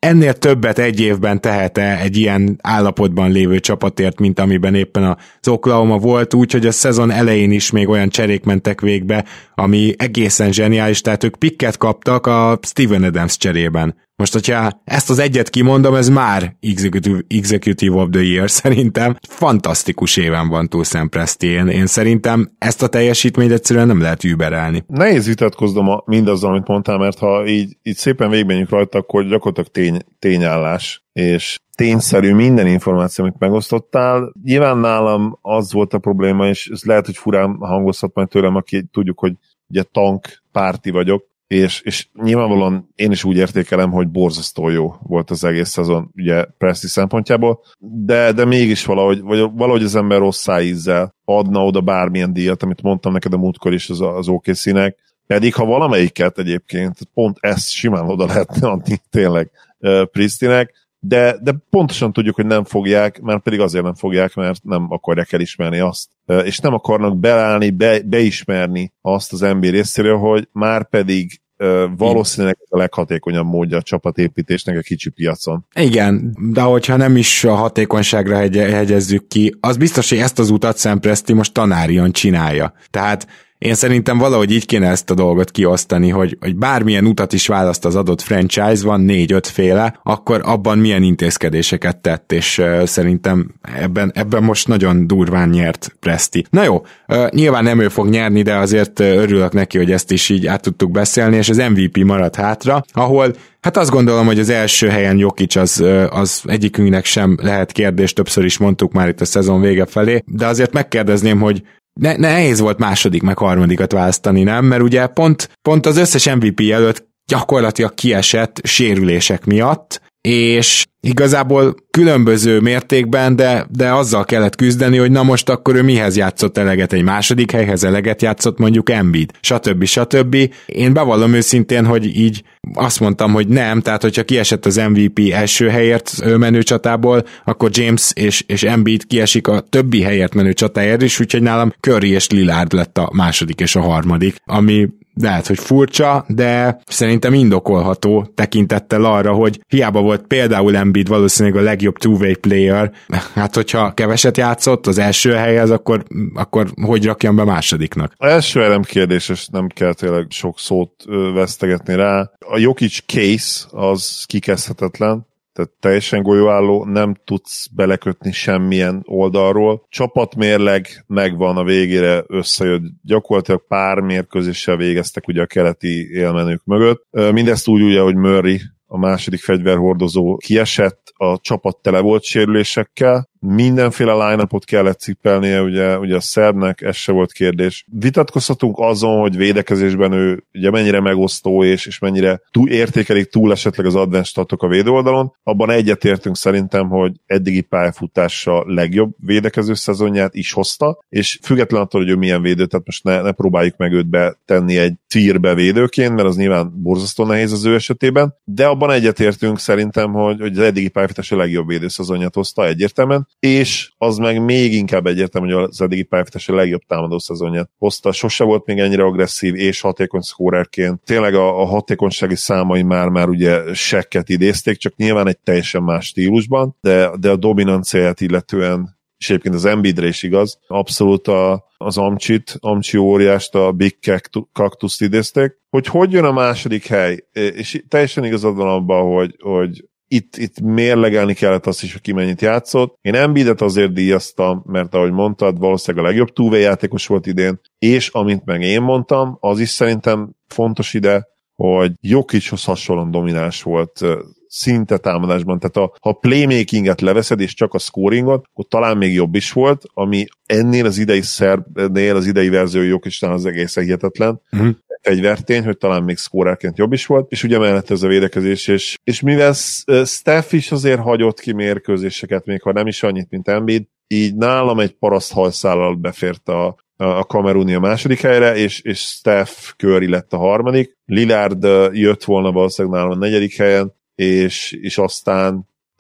ennél többet egy évben tehet-e egy ilyen állapotban lévő csapatért, mint amiben éppen az Oklahoma volt, úgyhogy a szezon elején is még olyan cserék mentek végbe, ami egészen zseniális, tehát ők pikket kaptak a Steven Adams cserében. Most, hogyha ezt az egyet kimondom, ez már Executive, executive of the Year szerintem. Fantasztikus éven van túl Sam Presti. Én, én szerintem ezt a teljesítményt egyszerűen nem lehet überelni.
Nehéz vitatkoznom a, mindazzal, amit mondtál, mert ha így, így szépen végigmenjünk rajta, akkor gyakorlatilag tény, tényállás, és tényszerű minden információ, amit megosztottál. Nyilván nálam az volt a probléma, és ez lehet, hogy furán hangozhat majd tőlem, aki tudjuk, hogy ugye tank párti vagyok, És, és nyilvánvalóan én is úgy értékelem, hogy borzasztó jó volt az egész szezon, ugye Presti szempontjából, de, de mégis valahogy, vagy valahogy az ember rossz szájízzel adna oda bármilyen díjat, amit mondtam neked a múltkor is az, az o ká cé-nek, pedig ha valamelyiket egyébként, pont ezt simán oda lehetne adni tényleg uh, Prestinek, de, de pontosan tudjuk, hogy nem fogják, mert pedig azért nem fogják, mert nem akarják elismerni azt. Uh, és nem akarnak beállni, be, beismerni azt az en bé á részéről, hogy már pedig Uh, valószínűleg a leghatékonyabb módja a csapatépítésnek a kicsi piacon.
Igen, de hogyha nem is a hatékonyságra hegy- hegyezzük ki, az biztos, hogy ezt az utat Sam Presti most tanárian csinálja. Tehát én szerintem valahogy így kéne ezt a dolgot kiosztani, hogy, hogy bármilyen utat is választ az adott franchise, van négy-öt féle, akkor abban milyen intézkedéseket tett, és uh, szerintem ebben, ebben most nagyon durván nyert Presti. Na jó, uh, nyilván nem ő fog nyerni, de azért uh, örülök neki, hogy ezt is így át tudtuk beszélni, és az em vé pé maradt hátra, ahol hát azt gondolom, hogy az első helyen Jokic az, az egyikünknek sem lehet kérdés, többször is mondtuk már itt a szezon vége felé, de azért megkérdezném, hogy Ne, nehéz volt második meg harmadikat választani, nem? Mert ugye pont, pont az összes em vé pé előtt gyakorlatilag kiesett sérülések miatt, és igazából különböző mértékben, de, de azzal kellett küzdeni, hogy na most akkor ő mihez játszott eleget, egy második helyhez eleget játszott mondjuk Embiid, stb. stb. Én bevallom őszintén, hogy így azt mondtam, hogy nem, tehát hogyha kiesett az em vé pé első helyért menő csatából, akkor James és, és Embiid kiesik a többi helyért menő csatáért is, úgyhogy nálam Curry és Lillard lett a második és a harmadik, ami lehet, hogy furcsa, de szerintem indokolható tekintettel arra, hogy hiába volt például Embiid valószínűleg a legjobb two-way player, hát hogyha keveset játszott az első helyhez, akkor, akkor hogy rakjam be másodiknak?
A első elem kérdéses, nem kell tényleg sok szót vesztegetni rá. A Jokic case az kikezdhetetlen, tehát teljesen golyóálló, nem tudsz belekötni semmilyen oldalról. Csapatmérleg megvan a végére, összejött, gyakorlatilag pár mérkőzéssel végeztek ugye a keleti élmenők mögött. Mindezt úgy ugye, hogy Murray, a második fegyverhordozó kiesett, a csapat tele volt sérülésekkel, mindenféle line-upot kellett cipelnie, ugye, ugye a szerbnek, ez se volt kérdés. Vitatkozhatunk azon, hogy védekezésben ő ugye mennyire megosztó, és, és mennyire túl, értékelik túl esetleg az advanced statok a védőoldalon. Abban egyetértünk szerintem, hogy eddigi pályafutása legjobb védekező szezonját is hozta, és független attól, hogy ő milyen védő, tehát most ne, ne próbáljuk meg őt betenni egy tierbe védőként, mert az nyilván borzasztó nehéz az ő esetében, de abban egyetértünk szerintem, hogy, hogy az eddigi pályafutása legjobb védőszezonját hozta egyértelműen, és az meg még inkább egyértelmű, hogy az eddigi pályafutása legjobb támadó szezonját hozta. Sose volt még ennyire agresszív és hatékony szkórerként. Tényleg a, a hatékonysági számai már már ugye sekket idézték, csak nyilván egy teljesen más stílusban, de, de a dominanciáját illetően, és egyébként az Embiidre is igaz, abszolút a, az Amcsit, Amcsi óriást, a Big Cactus-t idézték, hogy hogy jön a második hely, és teljesen igazad van abban, hogy, hogy Itt, itt mérlegelni kellett azt is, hogy ki mennyit játszott. Én Embiidet azért díjaztam, mert ahogy mondtad, valószínűleg a legjobb two-way játékos volt idén, és amint meg én mondtam, az is szerintem fontos ide, hogy Jokichoz hasonlóan domináns volt szinte támadásban, tehát a, ha a playmakinget leveszed, és csak a scoringot, akkor talán még jobb is volt, ami ennél az idei szerbnél, az idei verzió Jokicnál az egészen hihetetlen. Mm. Fegyvertény, hogy talán még szkórerként jobb is volt, és ugye mellett ez a védekezés, és, és mivel Steph is azért hagyott ki mérkőzéseket, még ha nem is annyit, mint Embiid, így nálam egy paraszt hajszállal befért a, a Kameruni a második helyre, és, és Steph Curry lett a harmadik. Lillard jött volna valószínűleg nálam a negyedik helyen, és, és aztán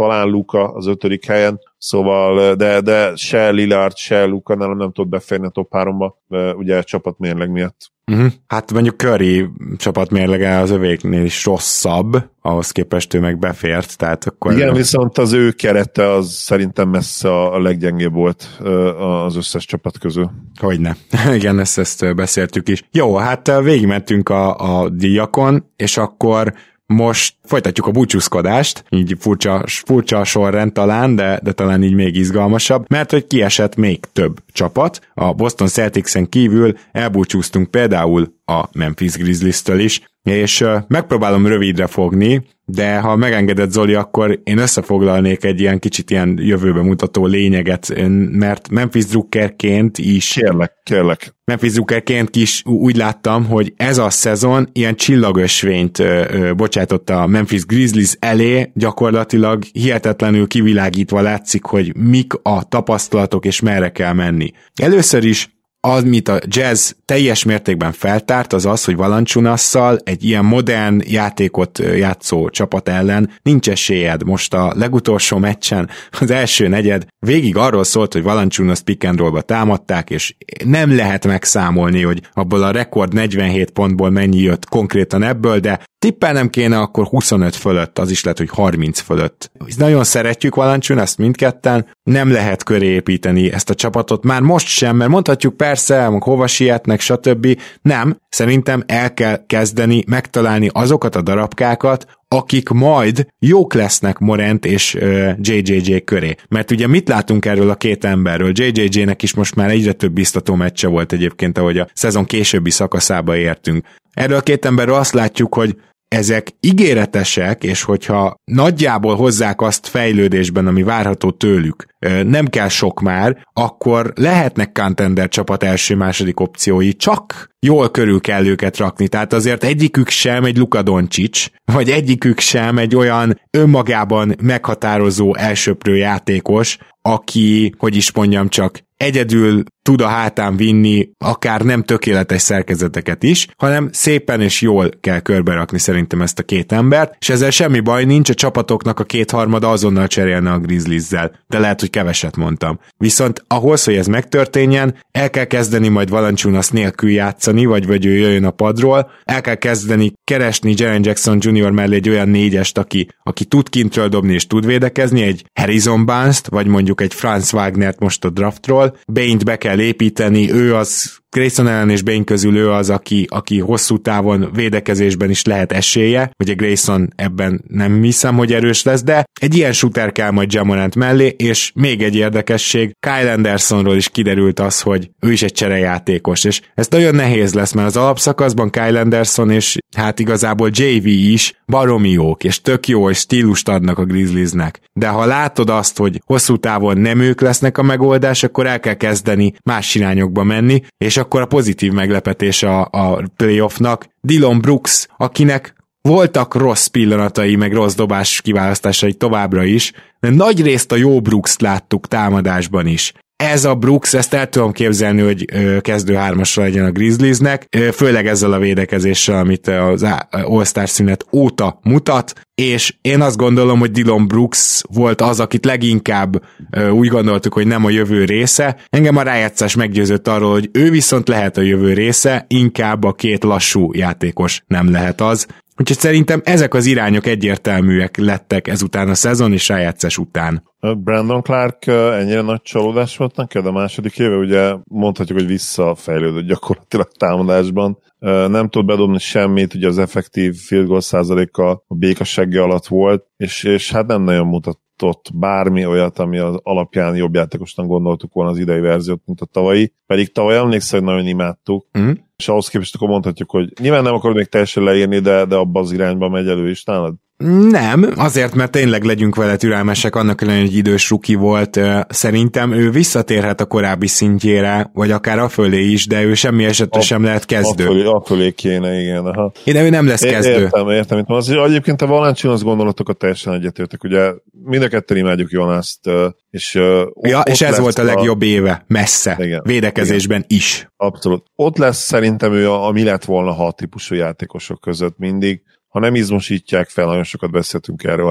talán Luka az ötödik helyen, szóval, de, de se Lillard, se Luka nem, nem tud beférni a top háromba, ugye a csapatmérleg miatt.
Uh-huh. Hát mondjuk Curry csapatmérlege az övéknél is rosszabb, ahhoz képest ő meg befért, tehát akkor...
Igen, viszont az ő kerete az szerintem messze a leggyengébb volt az összes csapat közül.
Hogyne. Igen, ezt, ezt beszéltük is. Jó, hát végigmentünk a, a díjakon, és akkor most folytatjuk a búcsúzkodást, így furcsa, furcsa sorrend talán, de, de talán így még izgalmasabb, mert hogy kiesett még több csapat. A Boston Celticsen kívül elbúcsúztunk például a Memphis Grizzlies-től is, és uh, megpróbálom rövidre fogni, de ha megengedett Zoli, akkor én összefoglalnék egy ilyen kicsit ilyen jövőbe mutató lényeget, mert Memphis Drukkerként is...
Kérlek, kérlek.
Memphis Drukkerként is úgy láttam, hogy ez a szezon ilyen csillagösvényt ö, ö, bocsátott a Memphis Grizzlies elé, gyakorlatilag hihetetlenül kivilágítva látszik, hogy mik a tapasztalatok és merre kell menni. Először is az, mit a Jazz teljes mértékben feltárt, az az, hogy Valanciunasszal egy ilyen modern játékot játszó csapat ellen nincs esélyed. Most a legutolsó meccsen az első negyed végig arról szólt, hogy Valanciunast pick and rollba támadták, és nem lehet megszámolni, hogy abból a rekord negyvenhét pontból mennyi jött konkrétan ebből, de tippelnem kéne, akkor huszonöt fölött, az is lehet, hogy harminc fölött. Nagyon szeretjük Valanciunast mindketten, nem lehet köré építeni ezt a csapatot, már most sem, mert mondhatjuk persze, hova sietnek, stb. Nem, szerintem el kell kezdeni megtalálni azokat a darabkákat, akik majd jók lesznek Morant és uh, jé jé jé köré. Mert ugye mit látunk erről a két emberről? jé jé jének is most már egyre több biztató meccse volt egyébként, ahogy a szezon későbbi szakaszába értünk. Erről a két emberről azt látjuk, hogy ezek ígéretesek, és hogyha nagyjából hozzák azt fejlődésben, ami várható tőlük, nem kell sok már, akkor lehetnek contender csapat első-második opciói, csak jól körül kell őket rakni. Tehát azért egyikük sem egy Luka Doncic, vagy egyikük sem egy olyan önmagában meghatározó elsöprő játékos, aki, hogy is mondjam, csak egyedül tud a hátán vinni akár nem tökéletes szerkezeteket is, hanem szépen és jól kell körberakni szerintem ezt a két embert, és ezzel semmi baj nincs, a csapatoknak a kétharmada azonnal cserélne a Grizzlies-zel, de lehet, hogy keveset mondtam. Viszont ahhoz, hogy ez megtörténjen, el kell kezdeni majd Valanciunas nélkül játszani, vagy, vagy ő jöjjön a padról, el kell kezdeni keresni Jaren Jackson junior mellé egy olyan négyest, aki, aki tud kintről dobni és tud védekezni, egy Harrison Barnes-t, vagy mondjuk egy Franz Wagnert most a draftról, Bane-t be kell építeni, ő az Grayson Allen és Bane közül ő az, aki, aki hosszú távon védekezésben is lehet esélye, ugye Grayson ebben nem hiszem, hogy erős lesz, de egy ilyen shooter kell majd Ja Morant mellé, és még egy érdekesség, Kyle Andersonról is kiderült az, hogy ő is egy cserejátékos, és ez nagyon nehéz lesz, mert az alapszakaszban Kyle Anderson és hát igazából jé vé is baromi jók, és tök jó, és stílust adnak a Grizzliesnek. De ha látod azt, hogy hosszú távon nem ők lesznek a megoldás, akkor el kell kezdeni más irányokba menni, és akkor a pozitív meglepetés a, a playoffnak Dillon Brooks, akinek voltak rossz pillanatai, meg rossz dobás kiválasztásai továbbra is, de nagy részt a jó Brooks-t láttuk támadásban is. Ez a Brooks, ezt el tudom képzelni, hogy kezdő hármasra legyen a Grizzliesnek, főleg ezzel a védekezéssel, amit az All-Star szünet óta mutat, és én azt gondolom, hogy Dillon Brooks volt az, akit leginkább úgy gondoltuk, hogy nem a jövő része. Engem a rájátszás meggyőzött arról, hogy ő viszont lehet a jövő része, inkább a két lassú játékos nem lehet az. Úgyhogy szerintem ezek az irányok egyértelműek lettek ezután a szezon és rájátszás után.
Brandon Clark ennyire nagy csalódás volt neked a második éve? Ugye mondhatjuk, hogy visszafejlődött gyakorlatilag támadásban. Nem tud bedobni semmit, ugye az effektív field goal százaléka a békasegge alatt volt, és, és hát nem nagyon mutatott bármi olyat, ami az alapján jobb játékosnak gondoltuk volna az idei verziót, mint a tavalyi. Pedig tavaly emlékszel, hogy nagyon imádtuk, mm. és ahhoz képest akkor mondhatjuk, hogy nyilván nem akarod még teljesen leírni, de, de abba az irányba megy elő is nálad.
Nem, azért, mert tényleg legyünk vele türelmesek, annak ellenére, hogy idős ruki volt, szerintem ő visszatérhet a korábbi szintjére, vagy akár afölé is, de ő semmi esetre a, sem lehet kezdő.
Afölé, afölé kéne, igen. Aha.
De ő nem lesz kezdő.
Értem, értem. Itt az, egyébként a Valanciunas gondolatokat teljesen egyetértek. Ugye mind a ketten imádjuk Jonast, és,
ja, és ez volt a legjobb éve, messze, igen, védekezésben igen. is.
Abszolút. Ott lesz szerintem ő, a, ami lett volna hat típusú játékosok között mindig. Ha nem izmosítják fel, nagyon sokat beszéltünk erről, hanem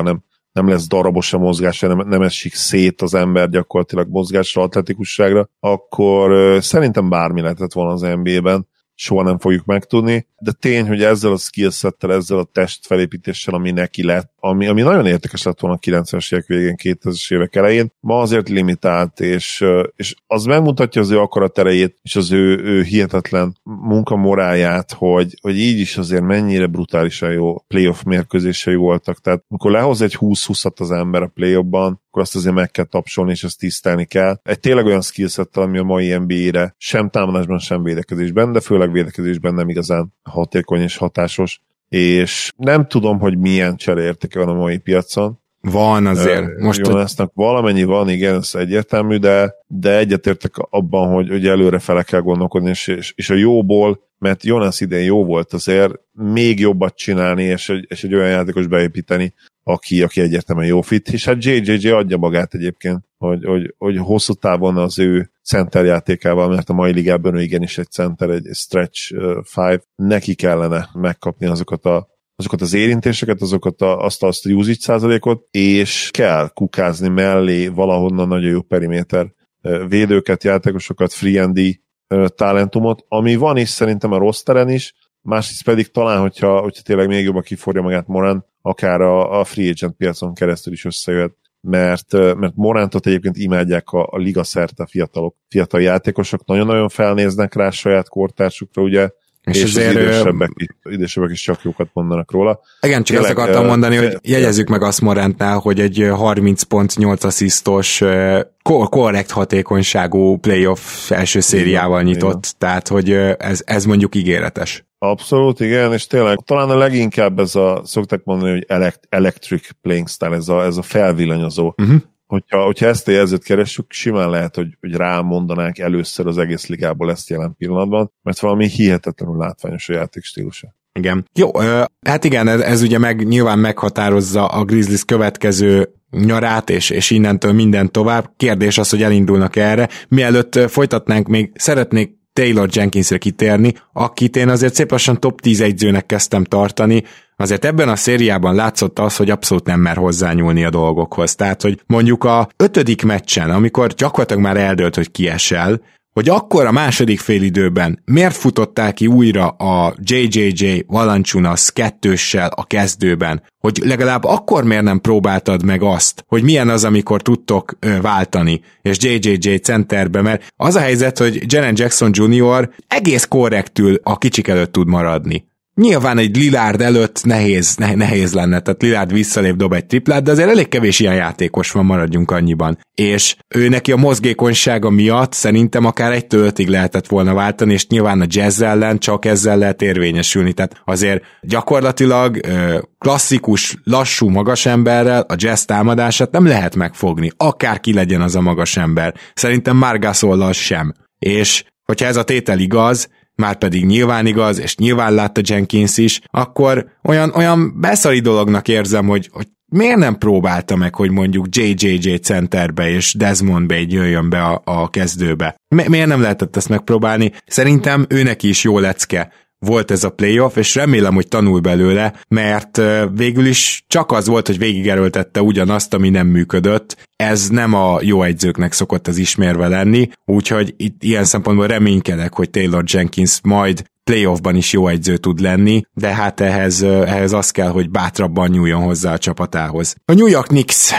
nem lesz darabos a mozgása, nem, nem esik szét az ember gyakorlatilag mozgásra, atletikusságra, akkor uh, szerintem bármi lehetett volna az en bé á-ben, soha nem fogjuk megtudni, de tény, hogy ezzel a skillsettel, ezzel a testfelépítéssel, ami neki lett, ami, ami nagyon értékes lett volna a kilencvenes évek végén, kétezres évek elején, ma azért limitált, és, és az megmutatja az ő akarat erejét, és az ő, ő hihetetlen munkamoráját, hogy, hogy így is azért mennyire brutálisan jó playoff mérkőzései voltak, tehát amikor lehoz egy húsz-húszat az ember a playoffban, akkor azt azért meg kell tapsolni, és ezt tisztelni kell. Egy tényleg olyan skillsettel, ami a mai en bé á-re sem támadásban, sem védekezésben, de főleg védekezésben nem igazán hatékony és hatásos, és nem tudom, hogy milyen csereértéke van a mai piacon.
Van azért.
Uh,
Most
Jonasnak valamennyi van, igen, ez egyértelmű, de, de egyetértek abban, hogy, hogy előre fele kell gondolkodni, és, és, és a jóból, mert Jonas idén jó volt, azért még jobbat csinálni, és egy, és egy olyan játékos beépíteni, aki, aki egyértelműen jó fit, és hát jé jé jé adja magát egyébként, hogy, hogy, hogy hosszú távon az ő center játékával, mert a mai ligában ő igenis egy center, egy stretch five, neki kellene megkapni azokat a azokat az érintéseket, azokat a, azt, azt a usage százalékot, és kell kukázni mellé valahonnan nagyon jó periméter védőket, játékosokat, free and D talentumot, ami van is szerintem a rosteren is, másrészt pedig talán, hogyha, hogyha tényleg még jobban kiforja magát Morant, akár a, a free agent piacon keresztül is összejöhet, mert, mert Morantot egyébként imádják a, a liga szerte fiatalok, fiatal játékosok, nagyon-nagyon felnéznek rá saját kortársukra, ugye, és, és azért az idősebbek, idősebbek is csak jókat mondanak róla.
Igen, csak tényleg, azt akartam mondani, hogy jegyezzük meg azt Morantnál, hogy egy harminc pont nyolc asszisztos korrekt hatékonyságú playoff első szériával nyitott, igen. Tehát hogy ez, ez mondjuk ígéretes.
Abszolút, igen, és tényleg talán a leginkább ez a, szokták mondani, hogy elect, electric playing style, ez a, ez a felvillanyozó. Uh-huh. Hogyha, hogyha ezt a jelzőt keressük, simán lehet, hogy, hogy rámondanánk először az egész ligából ezt jelen pillanatban, mert valami hihetetlenül látványos a játékstílusa.
Igen. Jó, hát igen, ez, ez ugye meg, nyilván meghatározza a Grizzlies következő nyarát, és, és innentől minden tovább. Kérdés az, hogy elindulnak erre. Mielőtt folytatnánk, még szeretnék Taylor Jenkinsre kitérni, akit én azért szép lassan top tíz egyzőnek kezdtem tartani, azért ebben a szériában látszott az, hogy abszolút nem mer hozzányúlni a dolgokhoz. Tehát, hogy mondjuk a ötödik meccsen, amikor gyakorlatilag már eldőlt, hogy kiesel, hogy akkor a második félidőben miért futották ki újra a jé jé jé Valanciunas kettőssel a kezdőben, hogy legalább akkor miért nem próbáltad meg azt, hogy milyen az, amikor tudtok ö, váltani, és jé jé jé centerbe, mert az a helyzet, hogy Jaren Jackson junior egész korrektül a kicsik előtt tud maradni. Nyilván egy Lillard előtt nehéz, nehéz lenne, tehát Lillard visszalép, dob egy triplát, de azért elég kevés ilyen játékos van, maradjunk annyiban. És ő neki a mozgékonysága miatt szerintem akár egytől ötig lehetett volna váltani, és nyilván a Jazz ellen csak ezzel lehet érvényesülni, tehát azért gyakorlatilag klasszikus, lassú magas emberrel a Jazz támadását nem lehet megfogni, akárki legyen az a magas ember. Szerintem Marc Gasollal sem. És hogyha ez a tétel igaz, már pedig nyilván igaz, és nyilván látta Jenkins is, akkor olyan, olyan beszari dolognak érzem, hogy, hogy miért nem próbálta meg, hogy mondjuk jé jé jé centerbe és Desmond Bane jöjjön be a, a kezdőbe. Mi, miért nem lehetett ezt megpróbálni? Szerintem őnek is jó lecke volt ez a playoff, és remélem, hogy tanul belőle, mert végül is csak az volt, hogy végigerőltette ugyanazt, ami nem működött. Ez nem a jó egyzőknek szokott az ismérve lenni, úgyhogy itt ilyen szempontból reménykedek, hogy Taylor Jenkins majd playoffban is jó egyző tud lenni, de hát ehhez, ehhez az kell, hogy bátrabban nyúljon hozzá a csapatához. A New York Knicks,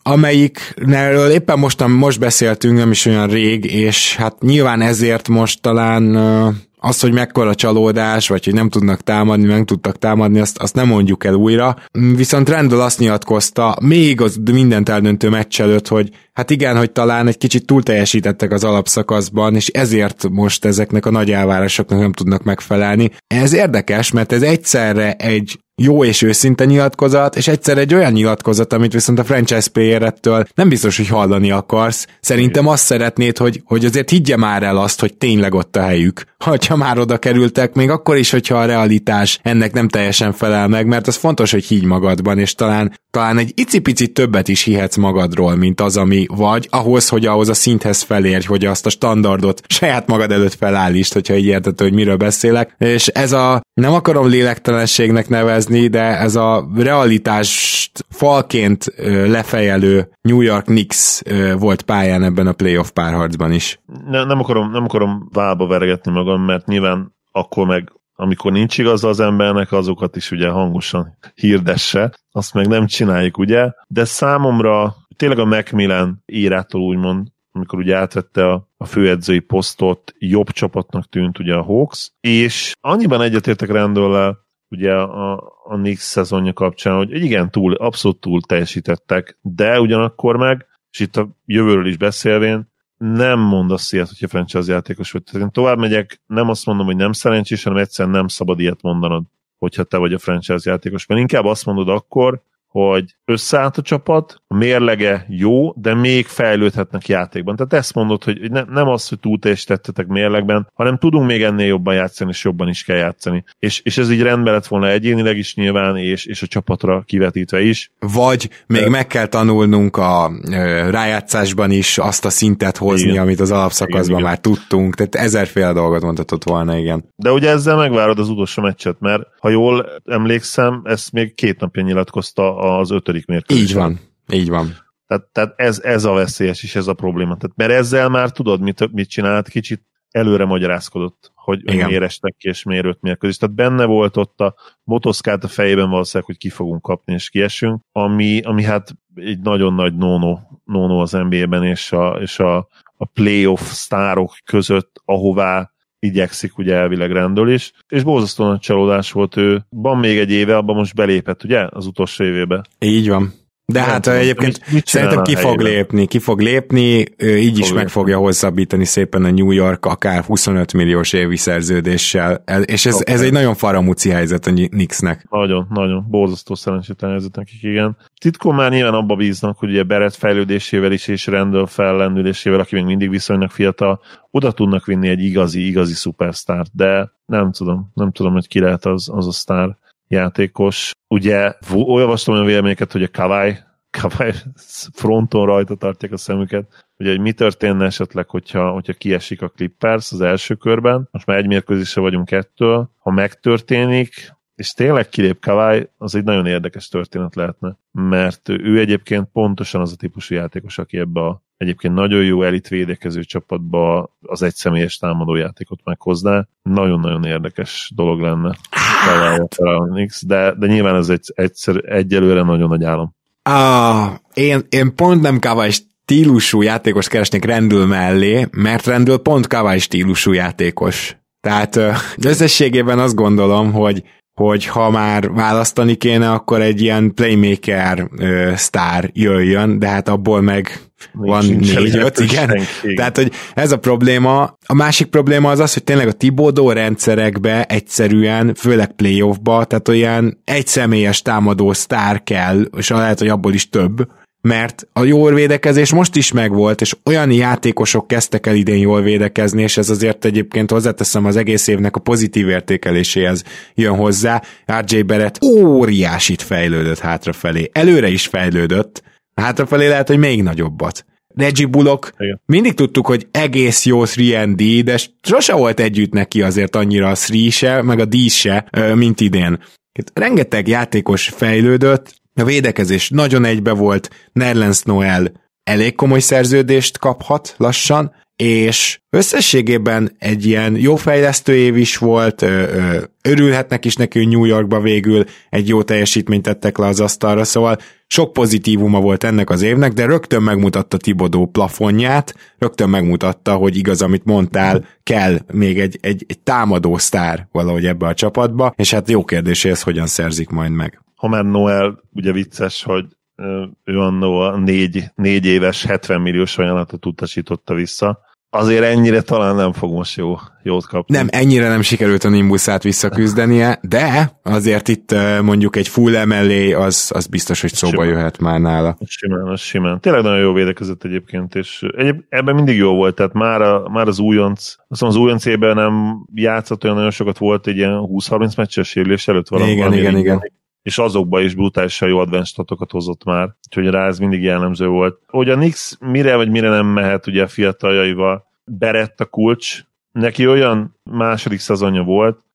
amelyikről éppen mostan most beszéltünk, nem is olyan rég, és hát nyilván ezért most talán az, hogy mekkora csalódás, vagy hogy nem tudnak támadni, nem tudtak támadni, azt, azt nem mondjuk el újra. Viszont Randall azt nyilatkozta, még az mindent eldöntő meccs előtt, hogy hát igen, hogy talán egy kicsit túl teljesítettek az alapszakaszban, és ezért most ezeknek a nagy elvárásoknak nem tudnak megfelelni. Ez érdekes, mert ez egyszerre egy jó és őszinte nyilatkozat, és egyszer egy olyan nyilatkozat, amit viszont a franchise playerettől nem biztos, hogy hallani akarsz. Szerintem azt szeretnéd, hogy, hogy azért higgye már el azt, hogy tényleg ott a helyük. Ha már oda kerültek, még akkor is, hogyha a realitás ennek nem teljesen felel meg, mert az fontos, hogy higgy magadban, és talán, talán egy icipicit többet is hihetsz magadról, mint az, ami vagy, ahhoz, hogy ahhoz a szinthez felérj, hogy azt a standardot saját magad előtt felállítsd, hogyha így érted, hogy miről beszélek. És ez a nem akarom lélektelenségnek nevezni, de ez a realitást falként lefejelő New York Knicks volt pályán ebben a playoff párharcban is.
Ne, nem akarom, nem akarom válba veregetni magam, mert nyilván akkor meg, amikor nincs igaza az embernek, azokat is ugye hangosan hirdesse. Azt meg nem csináljuk, ugye? De számomra tényleg a Macmillan írától úgymond, amikor ugye átvette a, a főedzői posztot, jobb csapatnak tűnt ugye a Hawks, és annyiban egyetértek Randall-lel ugye a, a Knicks szezonja kapcsán, hogy igen, túl, abszolút túl teljesítettek, de ugyanakkor meg, és itt a jövőről is beszélvén, nem mondasz ilyet, hogyha franchise játékos vagy. Tehát én tovább megyek, nem azt mondom, hogy nem szerencsés, hanem egyszerűen nem szabad ilyet mondanod, hogyha te vagy a franchise játékos. Mert inkább azt mondod akkor, hogy összeállt a csapat, a mérlege jó, de még fejlődhetnek játékban. Tehát ezt mondod, hogy ne, nem az, hogy túl teljesítettetek mérlegben, hanem tudunk még ennél jobban játszani, és jobban is kell játszani. És, és ez így rendben lett volna egyénileg is nyilván, és, és a csapatra kivetítve is.
Vagy még de... meg kell tanulnunk a ö, rájátszásban is azt a szintet hozni, igen, amit az alapszakaszban igen, már igen. tudtunk. Tehát ezerféle dolgot mondhatott volna, igen.
De ugye ezzel megvárod az utolsó meccset, mert ha jól emlékszem, ezt még két napja nyilatkozta az ötödik mérkőzés.
Így van, így van.
Tehát, tehát ez, ez a veszélyes is, ez a probléma. Tehát, mert ezzel már tudod, mit, mit csinált, kicsit előre magyarázkodott, hogy miért estek ki, és miért öt mérkőzés. Tehát benne volt ott a motoszkát a fejében valószínűleg, hogy ki fogunk kapni, és kiesünk, ami, ami hát egy nagyon nagy no-no, no-no az en bé á-ben, és a, és a, a playoff sztárok között, ahová igyekszik ugye elvileg Randall is, és borzasztóan nagy csalódás volt ő. Van még egy éve, abban most belépett, ugye? Az utolsó évébe.
Így van. De nem hát tudom, egyébként mit, mit szerintem ki fog lépni, ki fog lépni, ő így fog is lépni. Meg fogja hosszabbítani szépen a New York akár huszonöt milliós évi szerződéssel, és ez, ez egy nagyon faramúci helyzet a Knicksnek.
Nagyon, nagyon, borzasztó szerencsétlen helyzet nekik, igen. Titkon már nyilván abba bíznak, hogy ugye Barrett fejlődésével is, és Randall fellendülésével, aki még mindig viszonylag fiatal, oda tudnak vinni egy igazi, igazi szupersztárt, de nem tudom, nem tudom, hogy ki lehet az, az a sztár játékos. Ugye olvastam olyan véleményeket, hogy a Kawhi, Kawhi fronton rajta tartják a szemüket, ugye, hogy mi történne esetleg, hogyha, hogyha kiesik a Clippers az első körben. Most már egy mérkőzésre vagyunk ettől. Ha megtörténik, és tényleg kilép Kawhi, az egy nagyon érdekes történet lehetne, mert ő egyébként pontosan az a típusú játékos, aki ebbe a egyébként nagyon jó elit védekező csapatba az egyszemélyes támadó játékot meghozná. Nagyon-nagyon érdekes dolog lenne. De, de nyilván ez egy, egyszer, egyelőre nagyon nagy álom.
Ah, én, én pont nem Kawhi stílusú játékos keresnék Randall mellé, mert Randall pont Kawhi stílusú játékos. Tehát összességében azt gondolom, hogy hogy ha már választani kéne, akkor egy ilyen playmaker ö, sztár jöjjön, de hát abból meg van négy-öt, igen. Senki. Tehát, hogy ez a probléma. A másik probléma az az, hogy tényleg a Thibodeau rendszerekbe egyszerűen, főleg playoffba, tehát olyan egyszemélyes támadó sztár kell, és lehet, hogy abból is több, mert a jól védekezés most is megvolt, és olyan játékosok kezdtek el idén jól védekezni, és ez azért egyébként hozzáteszem az egész évnek a pozitív értékeléséhez jön hozzá. er jé Barrett óriásit fejlődött hátrafelé. Előre is fejlődött, hátrafelé lehet, hogy még nagyobbat. Reggie Bullock, igen. Mindig tudtuk, hogy egész jó három and D, de sose volt együtt neki azért annyira a három se, meg a D se, mint idén. Rengeteg játékos fejlődött, a védekezés nagyon egybe volt, Nerlens Noel elég komoly szerződést kaphat lassan, és összességében egy ilyen jó fejlesztő év is volt, ö, ö, örülhetnek is neki, hogy New Yorkba végül egy jó teljesítményt tettek le az asztalra, szóval sok pozitívuma volt ennek az évnek, de rögtön megmutatta Thibodeau plafonját, rögtön megmutatta, hogy igaz, amit mondtál, kell még egy, egy, egy támadó sztár valahogy ebbe a csapatba, és hát jó kérdés, hogy ezt hogyan szerzik majd meg.
Ha már Noel, ugye vicces, hogy ő annó négy, négy éves hetven milliós ajánlatot utasította vissza. Azért ennyire talán nem fog most jó, jót kapni.
Nem, ennyire nem sikerült a Nimbusát visszaküzdenie, de azért itt mondjuk egy full em el á az, az biztos, hogy szóba simán jöhet már nála.
Simán, az simán. Tényleg nagyon jó védekezett egyébként, és egyéb, ebben mindig jó volt, tehát már, a, már az újonc, azon az újonc évben nem játszott olyan nagyon sokat, volt egy ilyen húsz-harminc meccses sérülés előtt valami.
Igen, igen, igen.
És azokban is brutálisan jó advanced statokat hozott már, úgyhogy rá ez mindig jellemző volt. Hogy a Knicks mire vagy mire nem mehet ugye a fiataljaival, Barrett a kulcs, neki olyan második szezonja volt,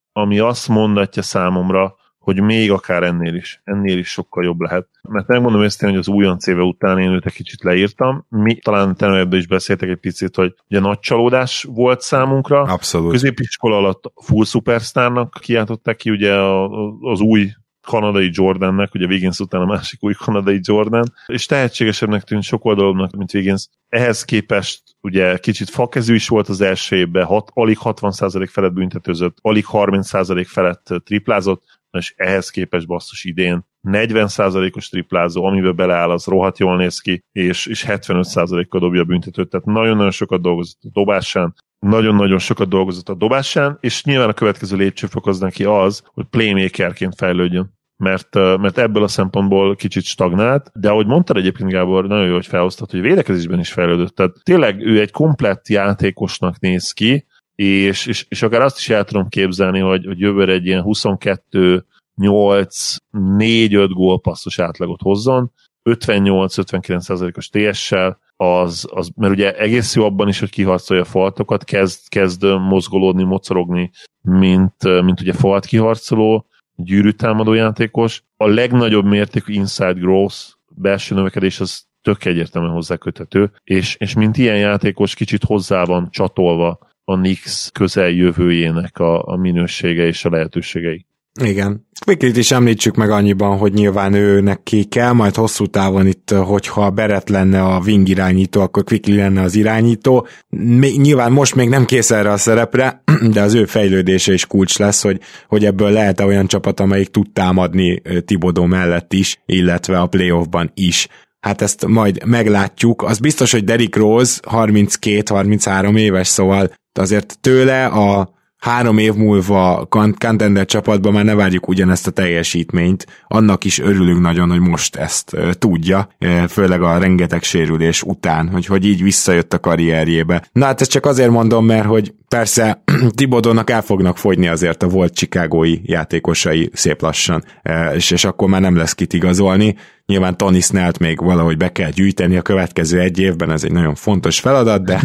ami azt mondatja számomra, hogy még akár ennél is, ennél is sokkal jobb lehet. Mert megmondom őszintén, hogy az újonc éve után én őt egy kicsit leírtam. Mi talán ebben is beszéltek egy picit, hogy ugye nagy csalódás volt számunkra.
Abszolút.
Középiskola alatt full superstárnak kiáltották ki ugye az új kanadai Jordannek, ugye Wiggins után a másik új kanadai Jordan, és tehetségesebbnek tűnt sok oldalomnak, mint Wiggins. Ehhez képest ugye kicsit fakezű is volt az első évben, hat, alig hatvan százalék felett büntetőzött, alig harminc százalék felett triplázott, és ehhez képest basszus idén negyven százalékos triplázó, amiben beleáll, az rohadt jól néz ki, és, és hetvenöt százalékkal dobja a büntetőt, tehát nagyon-nagyon sokat dolgozott a dobásán, nagyon-nagyon sokat dolgozott a dobásán, és nyilván a következő lépcsőfok az neki az, hogy playmakerként fejlődjön. Mert, mert ebből a szempontból kicsit stagnált, de ahogy mondtad egyébként, Gábor, nagyon jó, hogy felhoztad, hogy védekezésben is fejlődött. Tehát tényleg ő egy komplett játékosnak néz ki, és, és, és akár azt is el tudom képzelni, hogy, hogy jövőre egy ilyen huszonkettő nyolc négy öt gólpasszos átlagot hozzon, ötvennyolc-ötvenkilenc százalékos té es-sel, az, az, mert ugye egész jó abban is, hogy kiharcolja a faltokat, kezd, kezd mozgolódni, mocorogni, mint, mint ugye falt kiharcoló, gyűrűtámadó játékos. A legnagyobb mértékű inside growth, belső növekedés az tök egyértelműen hozzáköthető, és, és mint ilyen játékos kicsit hozzá van csatolva a Knicks közeljövőjének a, a minősége és a lehetőségei.
Igen. Quicklyt is említsük meg annyiban, hogy nyilván ő neki kell, majd hosszú távon itt, hogyha Barrett lenne a wing irányító, akkor Quickly lenne az irányító. Még, nyilván most még nem kész erre a szerepre, de az ő fejlődése is kulcs lesz, hogy, hogy ebből lehet olyan csapat, amelyik tud támadni Thibodeau mellett is, illetve a playoffban is. Hát ezt majd meglátjuk. Az biztos, hogy Derrick Rose harminckét-harminchárom éves, szóval azért tőle a három év múlva contender csapatban már ne várjuk ugyanezt a teljesítményt. Annak is örülünk nagyon, hogy most ezt e, tudja, e, főleg a rengeteg sérülés után, hogy, hogy így visszajött a karrierjébe. Na hát ezt csak azért mondom, mert hogy persze Thibodeaunak el fognak fogyni azért a volt chicagói játékosai szép lassan, e, és, és akkor már nem lesz kit igazolni. Nyilván Tony Snellt még valahogy be kell gyűjteni a következő egy évben, ez egy nagyon fontos feladat, de,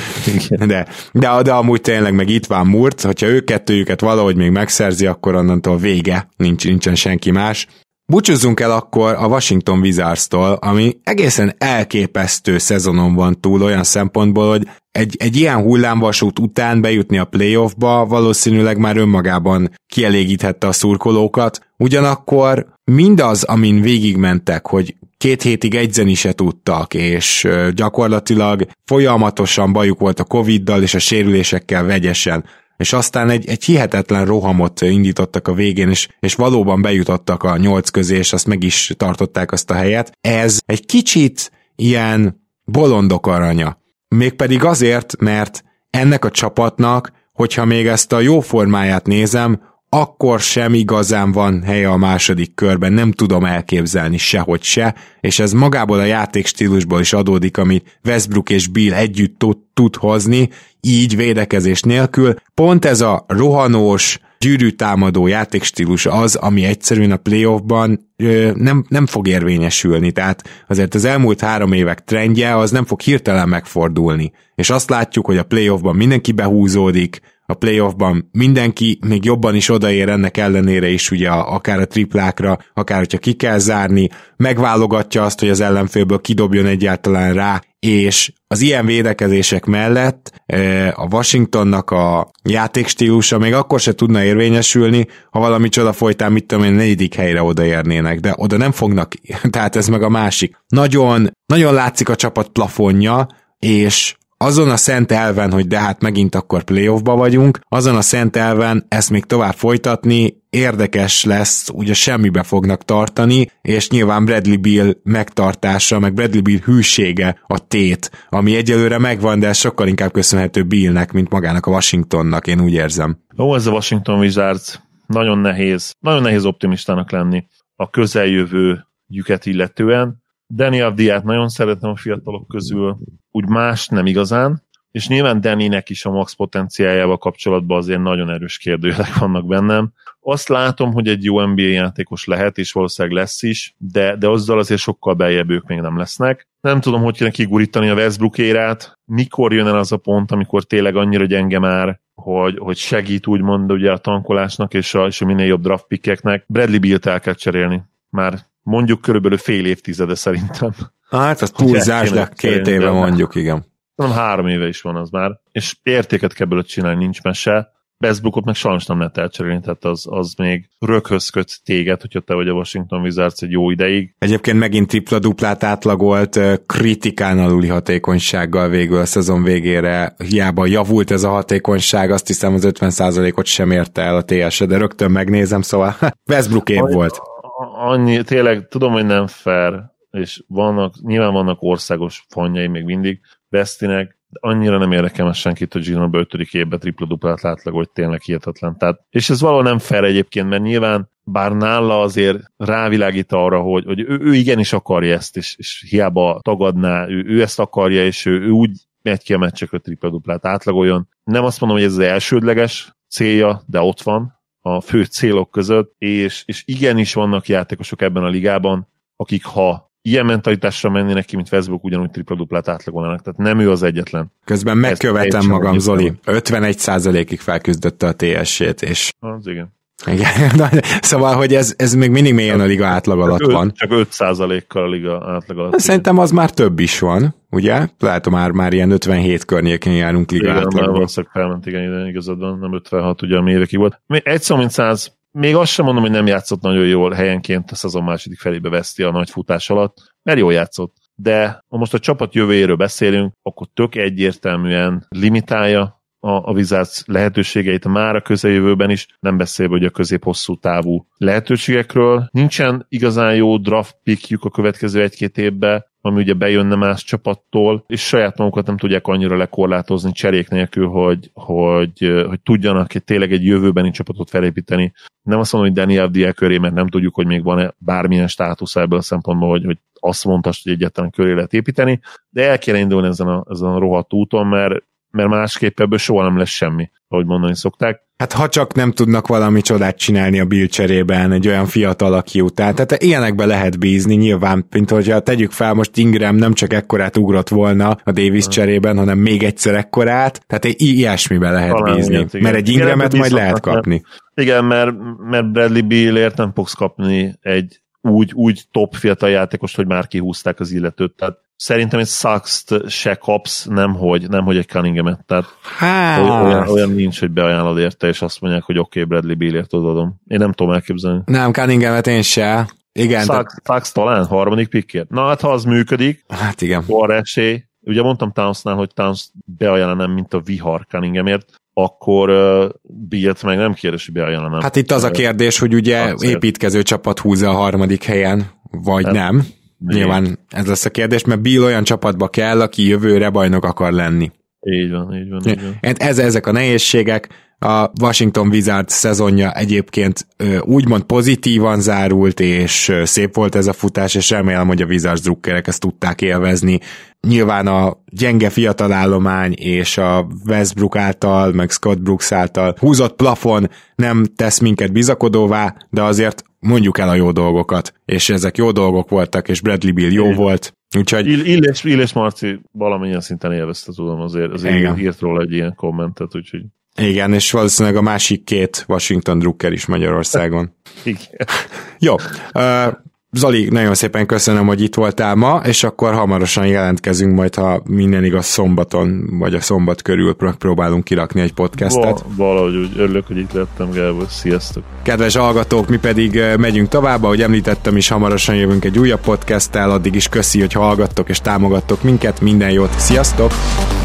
de, de, de amúgy tényleg meg itt van Murt, hogyha ők kettőjüket valahogy még megszerzi, akkor onnantól vége, nincs, nincsen senki más. Búcsúzzunk el akkor a Washington Wizardstól, ami egészen elképesztő szezonon van túl olyan szempontból, hogy egy, egy ilyen hullámvasút után bejutni a playoffba valószínűleg már önmagában kielégíthette a szurkolókat, ugyanakkor mindaz, amin végigmentek, hogy két hétig egyzeni se tudtak, és gyakorlatilag folyamatosan bajuk volt a Coviddal és a sérülésekkel vegyesen, és aztán egy, egy hihetetlen rohamot indítottak a végén, és, és valóban bejutottak a nyolc közé, és azt meg is tartották azt a helyet. Ez egy kicsit ilyen bolondok aranya. Mégpedig azért, mert ennek a csapatnak, hogyha még ezt a jó formáját nézem, akkor sem igazán van helye a második körben, nem tudom elképzelni sehogy se, és ez magából a játékstílusból is adódik, amit Westbrook és Beal együtt tud, tud hozni, így védekezés nélkül. Pont ez a rohanós, gyűrűtámadó játékstílus az, ami egyszerűen a playoffban ö, nem, nem fog érvényesülni, tehát azért az elmúlt három évek trendje az nem fog hirtelen megfordulni, és azt látjuk, hogy a playoffban mindenki behúzódik, a playoffban mindenki még jobban is odaér ennek ellenére is, ugye akár a triplákra, akár hogyha ki kell zárni, megválogatja azt, hogy az ellenfélből kidobjon egyáltalán rá, és az ilyen védekezések mellett a Washingtonnak a játékstílusa még akkor se tudna érvényesülni, ha valami csoda folytán, mit tudom én, negyedik helyre odaérnének, de oda nem fognak, tehát ez meg a másik. Nagyon, nagyon látszik a csapat plafonja, és azon a szent elven, hogy de hát megint akkor playoffba vagyunk, azon a szent elven ezt még tovább folytatni érdekes lesz, ugye semmibe fognak tartani, és nyilván Bradley Beal megtartása, meg Bradley Beal hűsége a tét, ami egyelőre megvan, de sokkal inkább köszönhető Bealnek, mint magának a Washingtonnak, én úgy érzem.
Ó, ez a Washington Wizards nagyon nehéz, nagyon nehéz optimistának lenni a közeljövőjüket illetően. Danny Avdiát nagyon szeretem a fiatalok közül, úgy más nem igazán, és nyilván Dannynek is a max potenciáljával kapcsolatban azért nagyon erős kérdőjelek vannak bennem. Azt látom, hogy egy jó en bé á játékos lehet, és valószínűleg lesz is, de, de azzal azért sokkal beljebb ők még nem lesznek. Nem tudom, hogy kéne kigurítani a Westbrook érát, mikor jön el az a pont, amikor tényleg annyira gyenge már, hogy, hogy segít úgymond ugye a tankolásnak és a, és a minél jobb draft pickeknek. Bradley Bealt el kell cserélni. Már mondjuk körülbelül fél évtizede szerintem.
Hát az túlzás, de két éve mondjuk, igen.
Nem, három éve is van az már. És értéket kell belőle csinálni, nincs mese. Westbrookot meg sajnos nem lehet elcserélni, tehát az, az még röghöz köt téged, hogyha te vagy a Washington Wizards egy jó ideig.
Egyébként megint tripla-duplát átlagolt, kritikán aluli hatékonysággal végül a szezon végére. Hiába javult ez a hatékonyság, azt hiszem az ötven százalékot sem érte el a té es-e, de rögtön megnézem, szóval Westbrook év volt.
Annyi, tényleg tudom, hogy nem fair, és vannak, nyilván vannak országos fanjai még mindig Westinek, annyira nem érdekel meg senkit, hogy Ginobili ötödik évben tripla-duplát átlag, hogy tényleg hihetetlen. Tehát, és ez valahol nem fair egyébként, mert nyilván bár nála azért rávilágít arra, hogy, hogy ő, ő igenis akarja ezt, és, és hiába tagadná, ő, ő ezt akarja, és ő, ő úgy megy ki a meccsekre tripla-duplát átlagoljon. Nem azt mondom, hogy ez az elsődleges célja, de ott van a fő célok között, és, és igenis vannak játékosok ebben a ligában, akik ha ilyen mentalitásra mennének ki, mint Facebook, ugyanúgy tripla-duplát átlagolnának, tehát nem ő az egyetlen.
Közben megkövetem magam, Zoli. ötvenegy százalékig felküzdötte a té es-ét, és...
Az igen.
Igen. Szóval, hogy ez, ez még mindig mélyen a liga átlag alatt
öt,
van.
Csak öt százalékkal a liga átlag alatt.
Szerintem az már több is van, ugye? Lehet, már, már ilyen ötvenhét környékén járunk liga
igen,
átlagban.
Igen, valószínűleg felment, igen, ide igazad van, nem ötvenhat, ugye, ami évekig volt. Egy szó, mint száz, még azt sem mondom, hogy nem játszott nagyon jól helyenként a szezon második felébe veszti a nagy futás alatt, mert jól játszott. De ha most a csapat jövőjéről beszélünk, akkor tök egyértelműen limitálja a, a Wizards lehetőségeit már a közeljövőben is, nem beszélve, hogy a közép-hosszú távú lehetőségekről. Nincsen igazán jó draft pickjük a következő egy-két évben, ami ugye bejönne más csapattól, és saját magukat nem tudják annyira lekorlátozni cserék nélkül, hogy, hogy, hogy tudjanak egy, tényleg egy jövőbeni csapatot felépíteni. Nem azt mondom, hogy Danny Avdija köré, mert nem tudjuk, hogy még van-e bármilyen státusz ebből a szempontból, hogy, hogy azt mondta, hogy egyáltalán köré lehet építeni, de el kéne indulni ezen a, ezen a rohadt úton, mert, mert másképp ebből soha nem lesz semmi, ahogy mondani szokták.
Hát ha csak nem tudnak valami csodát csinálni a Bill cserében egy olyan fiatal, aki után. Tehát ilyenekbe lehet bízni, nyilván, mint hogyha tegyük fel, most Ingram nem csak ekkorát ugrott volna a Davis cserében, hanem még egyszer ekkorát, tehát egy ilyesmibe lehet Talán bízni, ilyet, mert egy Ingramet majd lehet kapni.
Igen, mert, mert Bradley Bealért nem fogsz kapni egy úgy, úgy top fiatal játékost, hogy már kihúzták az illetőt, tehát szerintem egy Suggs-t se kapsz, nemhogy, nemhogy egy Cunningham-et. Tehát
hát.
olyan, olyan nincs, hogy beajánlod érte, és azt mondják, hogy oké, okay, Bradley Bealért odadom. Én nem tudom elképzelni.
Nem, Cunningham-et én se. Igen.
Suggs, de... Suggs talán harmadik pickért. Na hát, ha az működik,
hát igen.
Akkor esély. Ugye mondtam Townsnál, hogy Towns beajánlanám, mint a vihar Cunninghamért, akkor uh, Bealt meg nem kérdés, hogy beajánlanám.
Hát itt az a kérdés, hogy ugye építkező csapat húzza a harmadik helyen, vagy nem. nem. Nyilván ez lesz a kérdés, mert Bill olyan csapatba kell, aki jövőre bajnok akar lenni.
Így van, így van. Így van.
Ez, ezek a nehézségek. A Washington Wizards szezonja egyébként úgymond pozitívan zárult, és szép volt ez a futás, és remélem, hogy a Wizards drukkerek ezt tudták élvezni. Nyilván a gyenge fiatalállomány és a Westbrook által, meg Scott Brooks által húzott plafon nem tesz minket bizakodóvá, de azért mondjuk el a jó dolgokat, és ezek jó dolgok voltak, és Bradley Beal jó Igen. volt. Úgyhogy...
Ill, Ill, és, Ill és Marci valamilyen szinten élvezte, tudom, azért, azért írt róla egy ilyen kommentet, úgyhogy...
Igen, és valószínűleg a másik két Washington drukker is Magyarországon.
Igen.
Jó. Uh, Zoli, nagyon szépen köszönöm, hogy itt voltál ma, és akkor hamarosan jelentkezünk majd, ha minden igaz szombaton, vagy a szombat körül próbálunk kirakni egy podcastet.
Val- valahogy úgy örülök, hogy itt lettem, Gábor. Sziasztok!
Kedves hallgatók, mi pedig megyünk tovább, ahogy említettem is, hamarosan jövünk egy újabb podcasttel, addig is köszi, hogy hallgattok és támogattok minket, minden jót, sziasztok!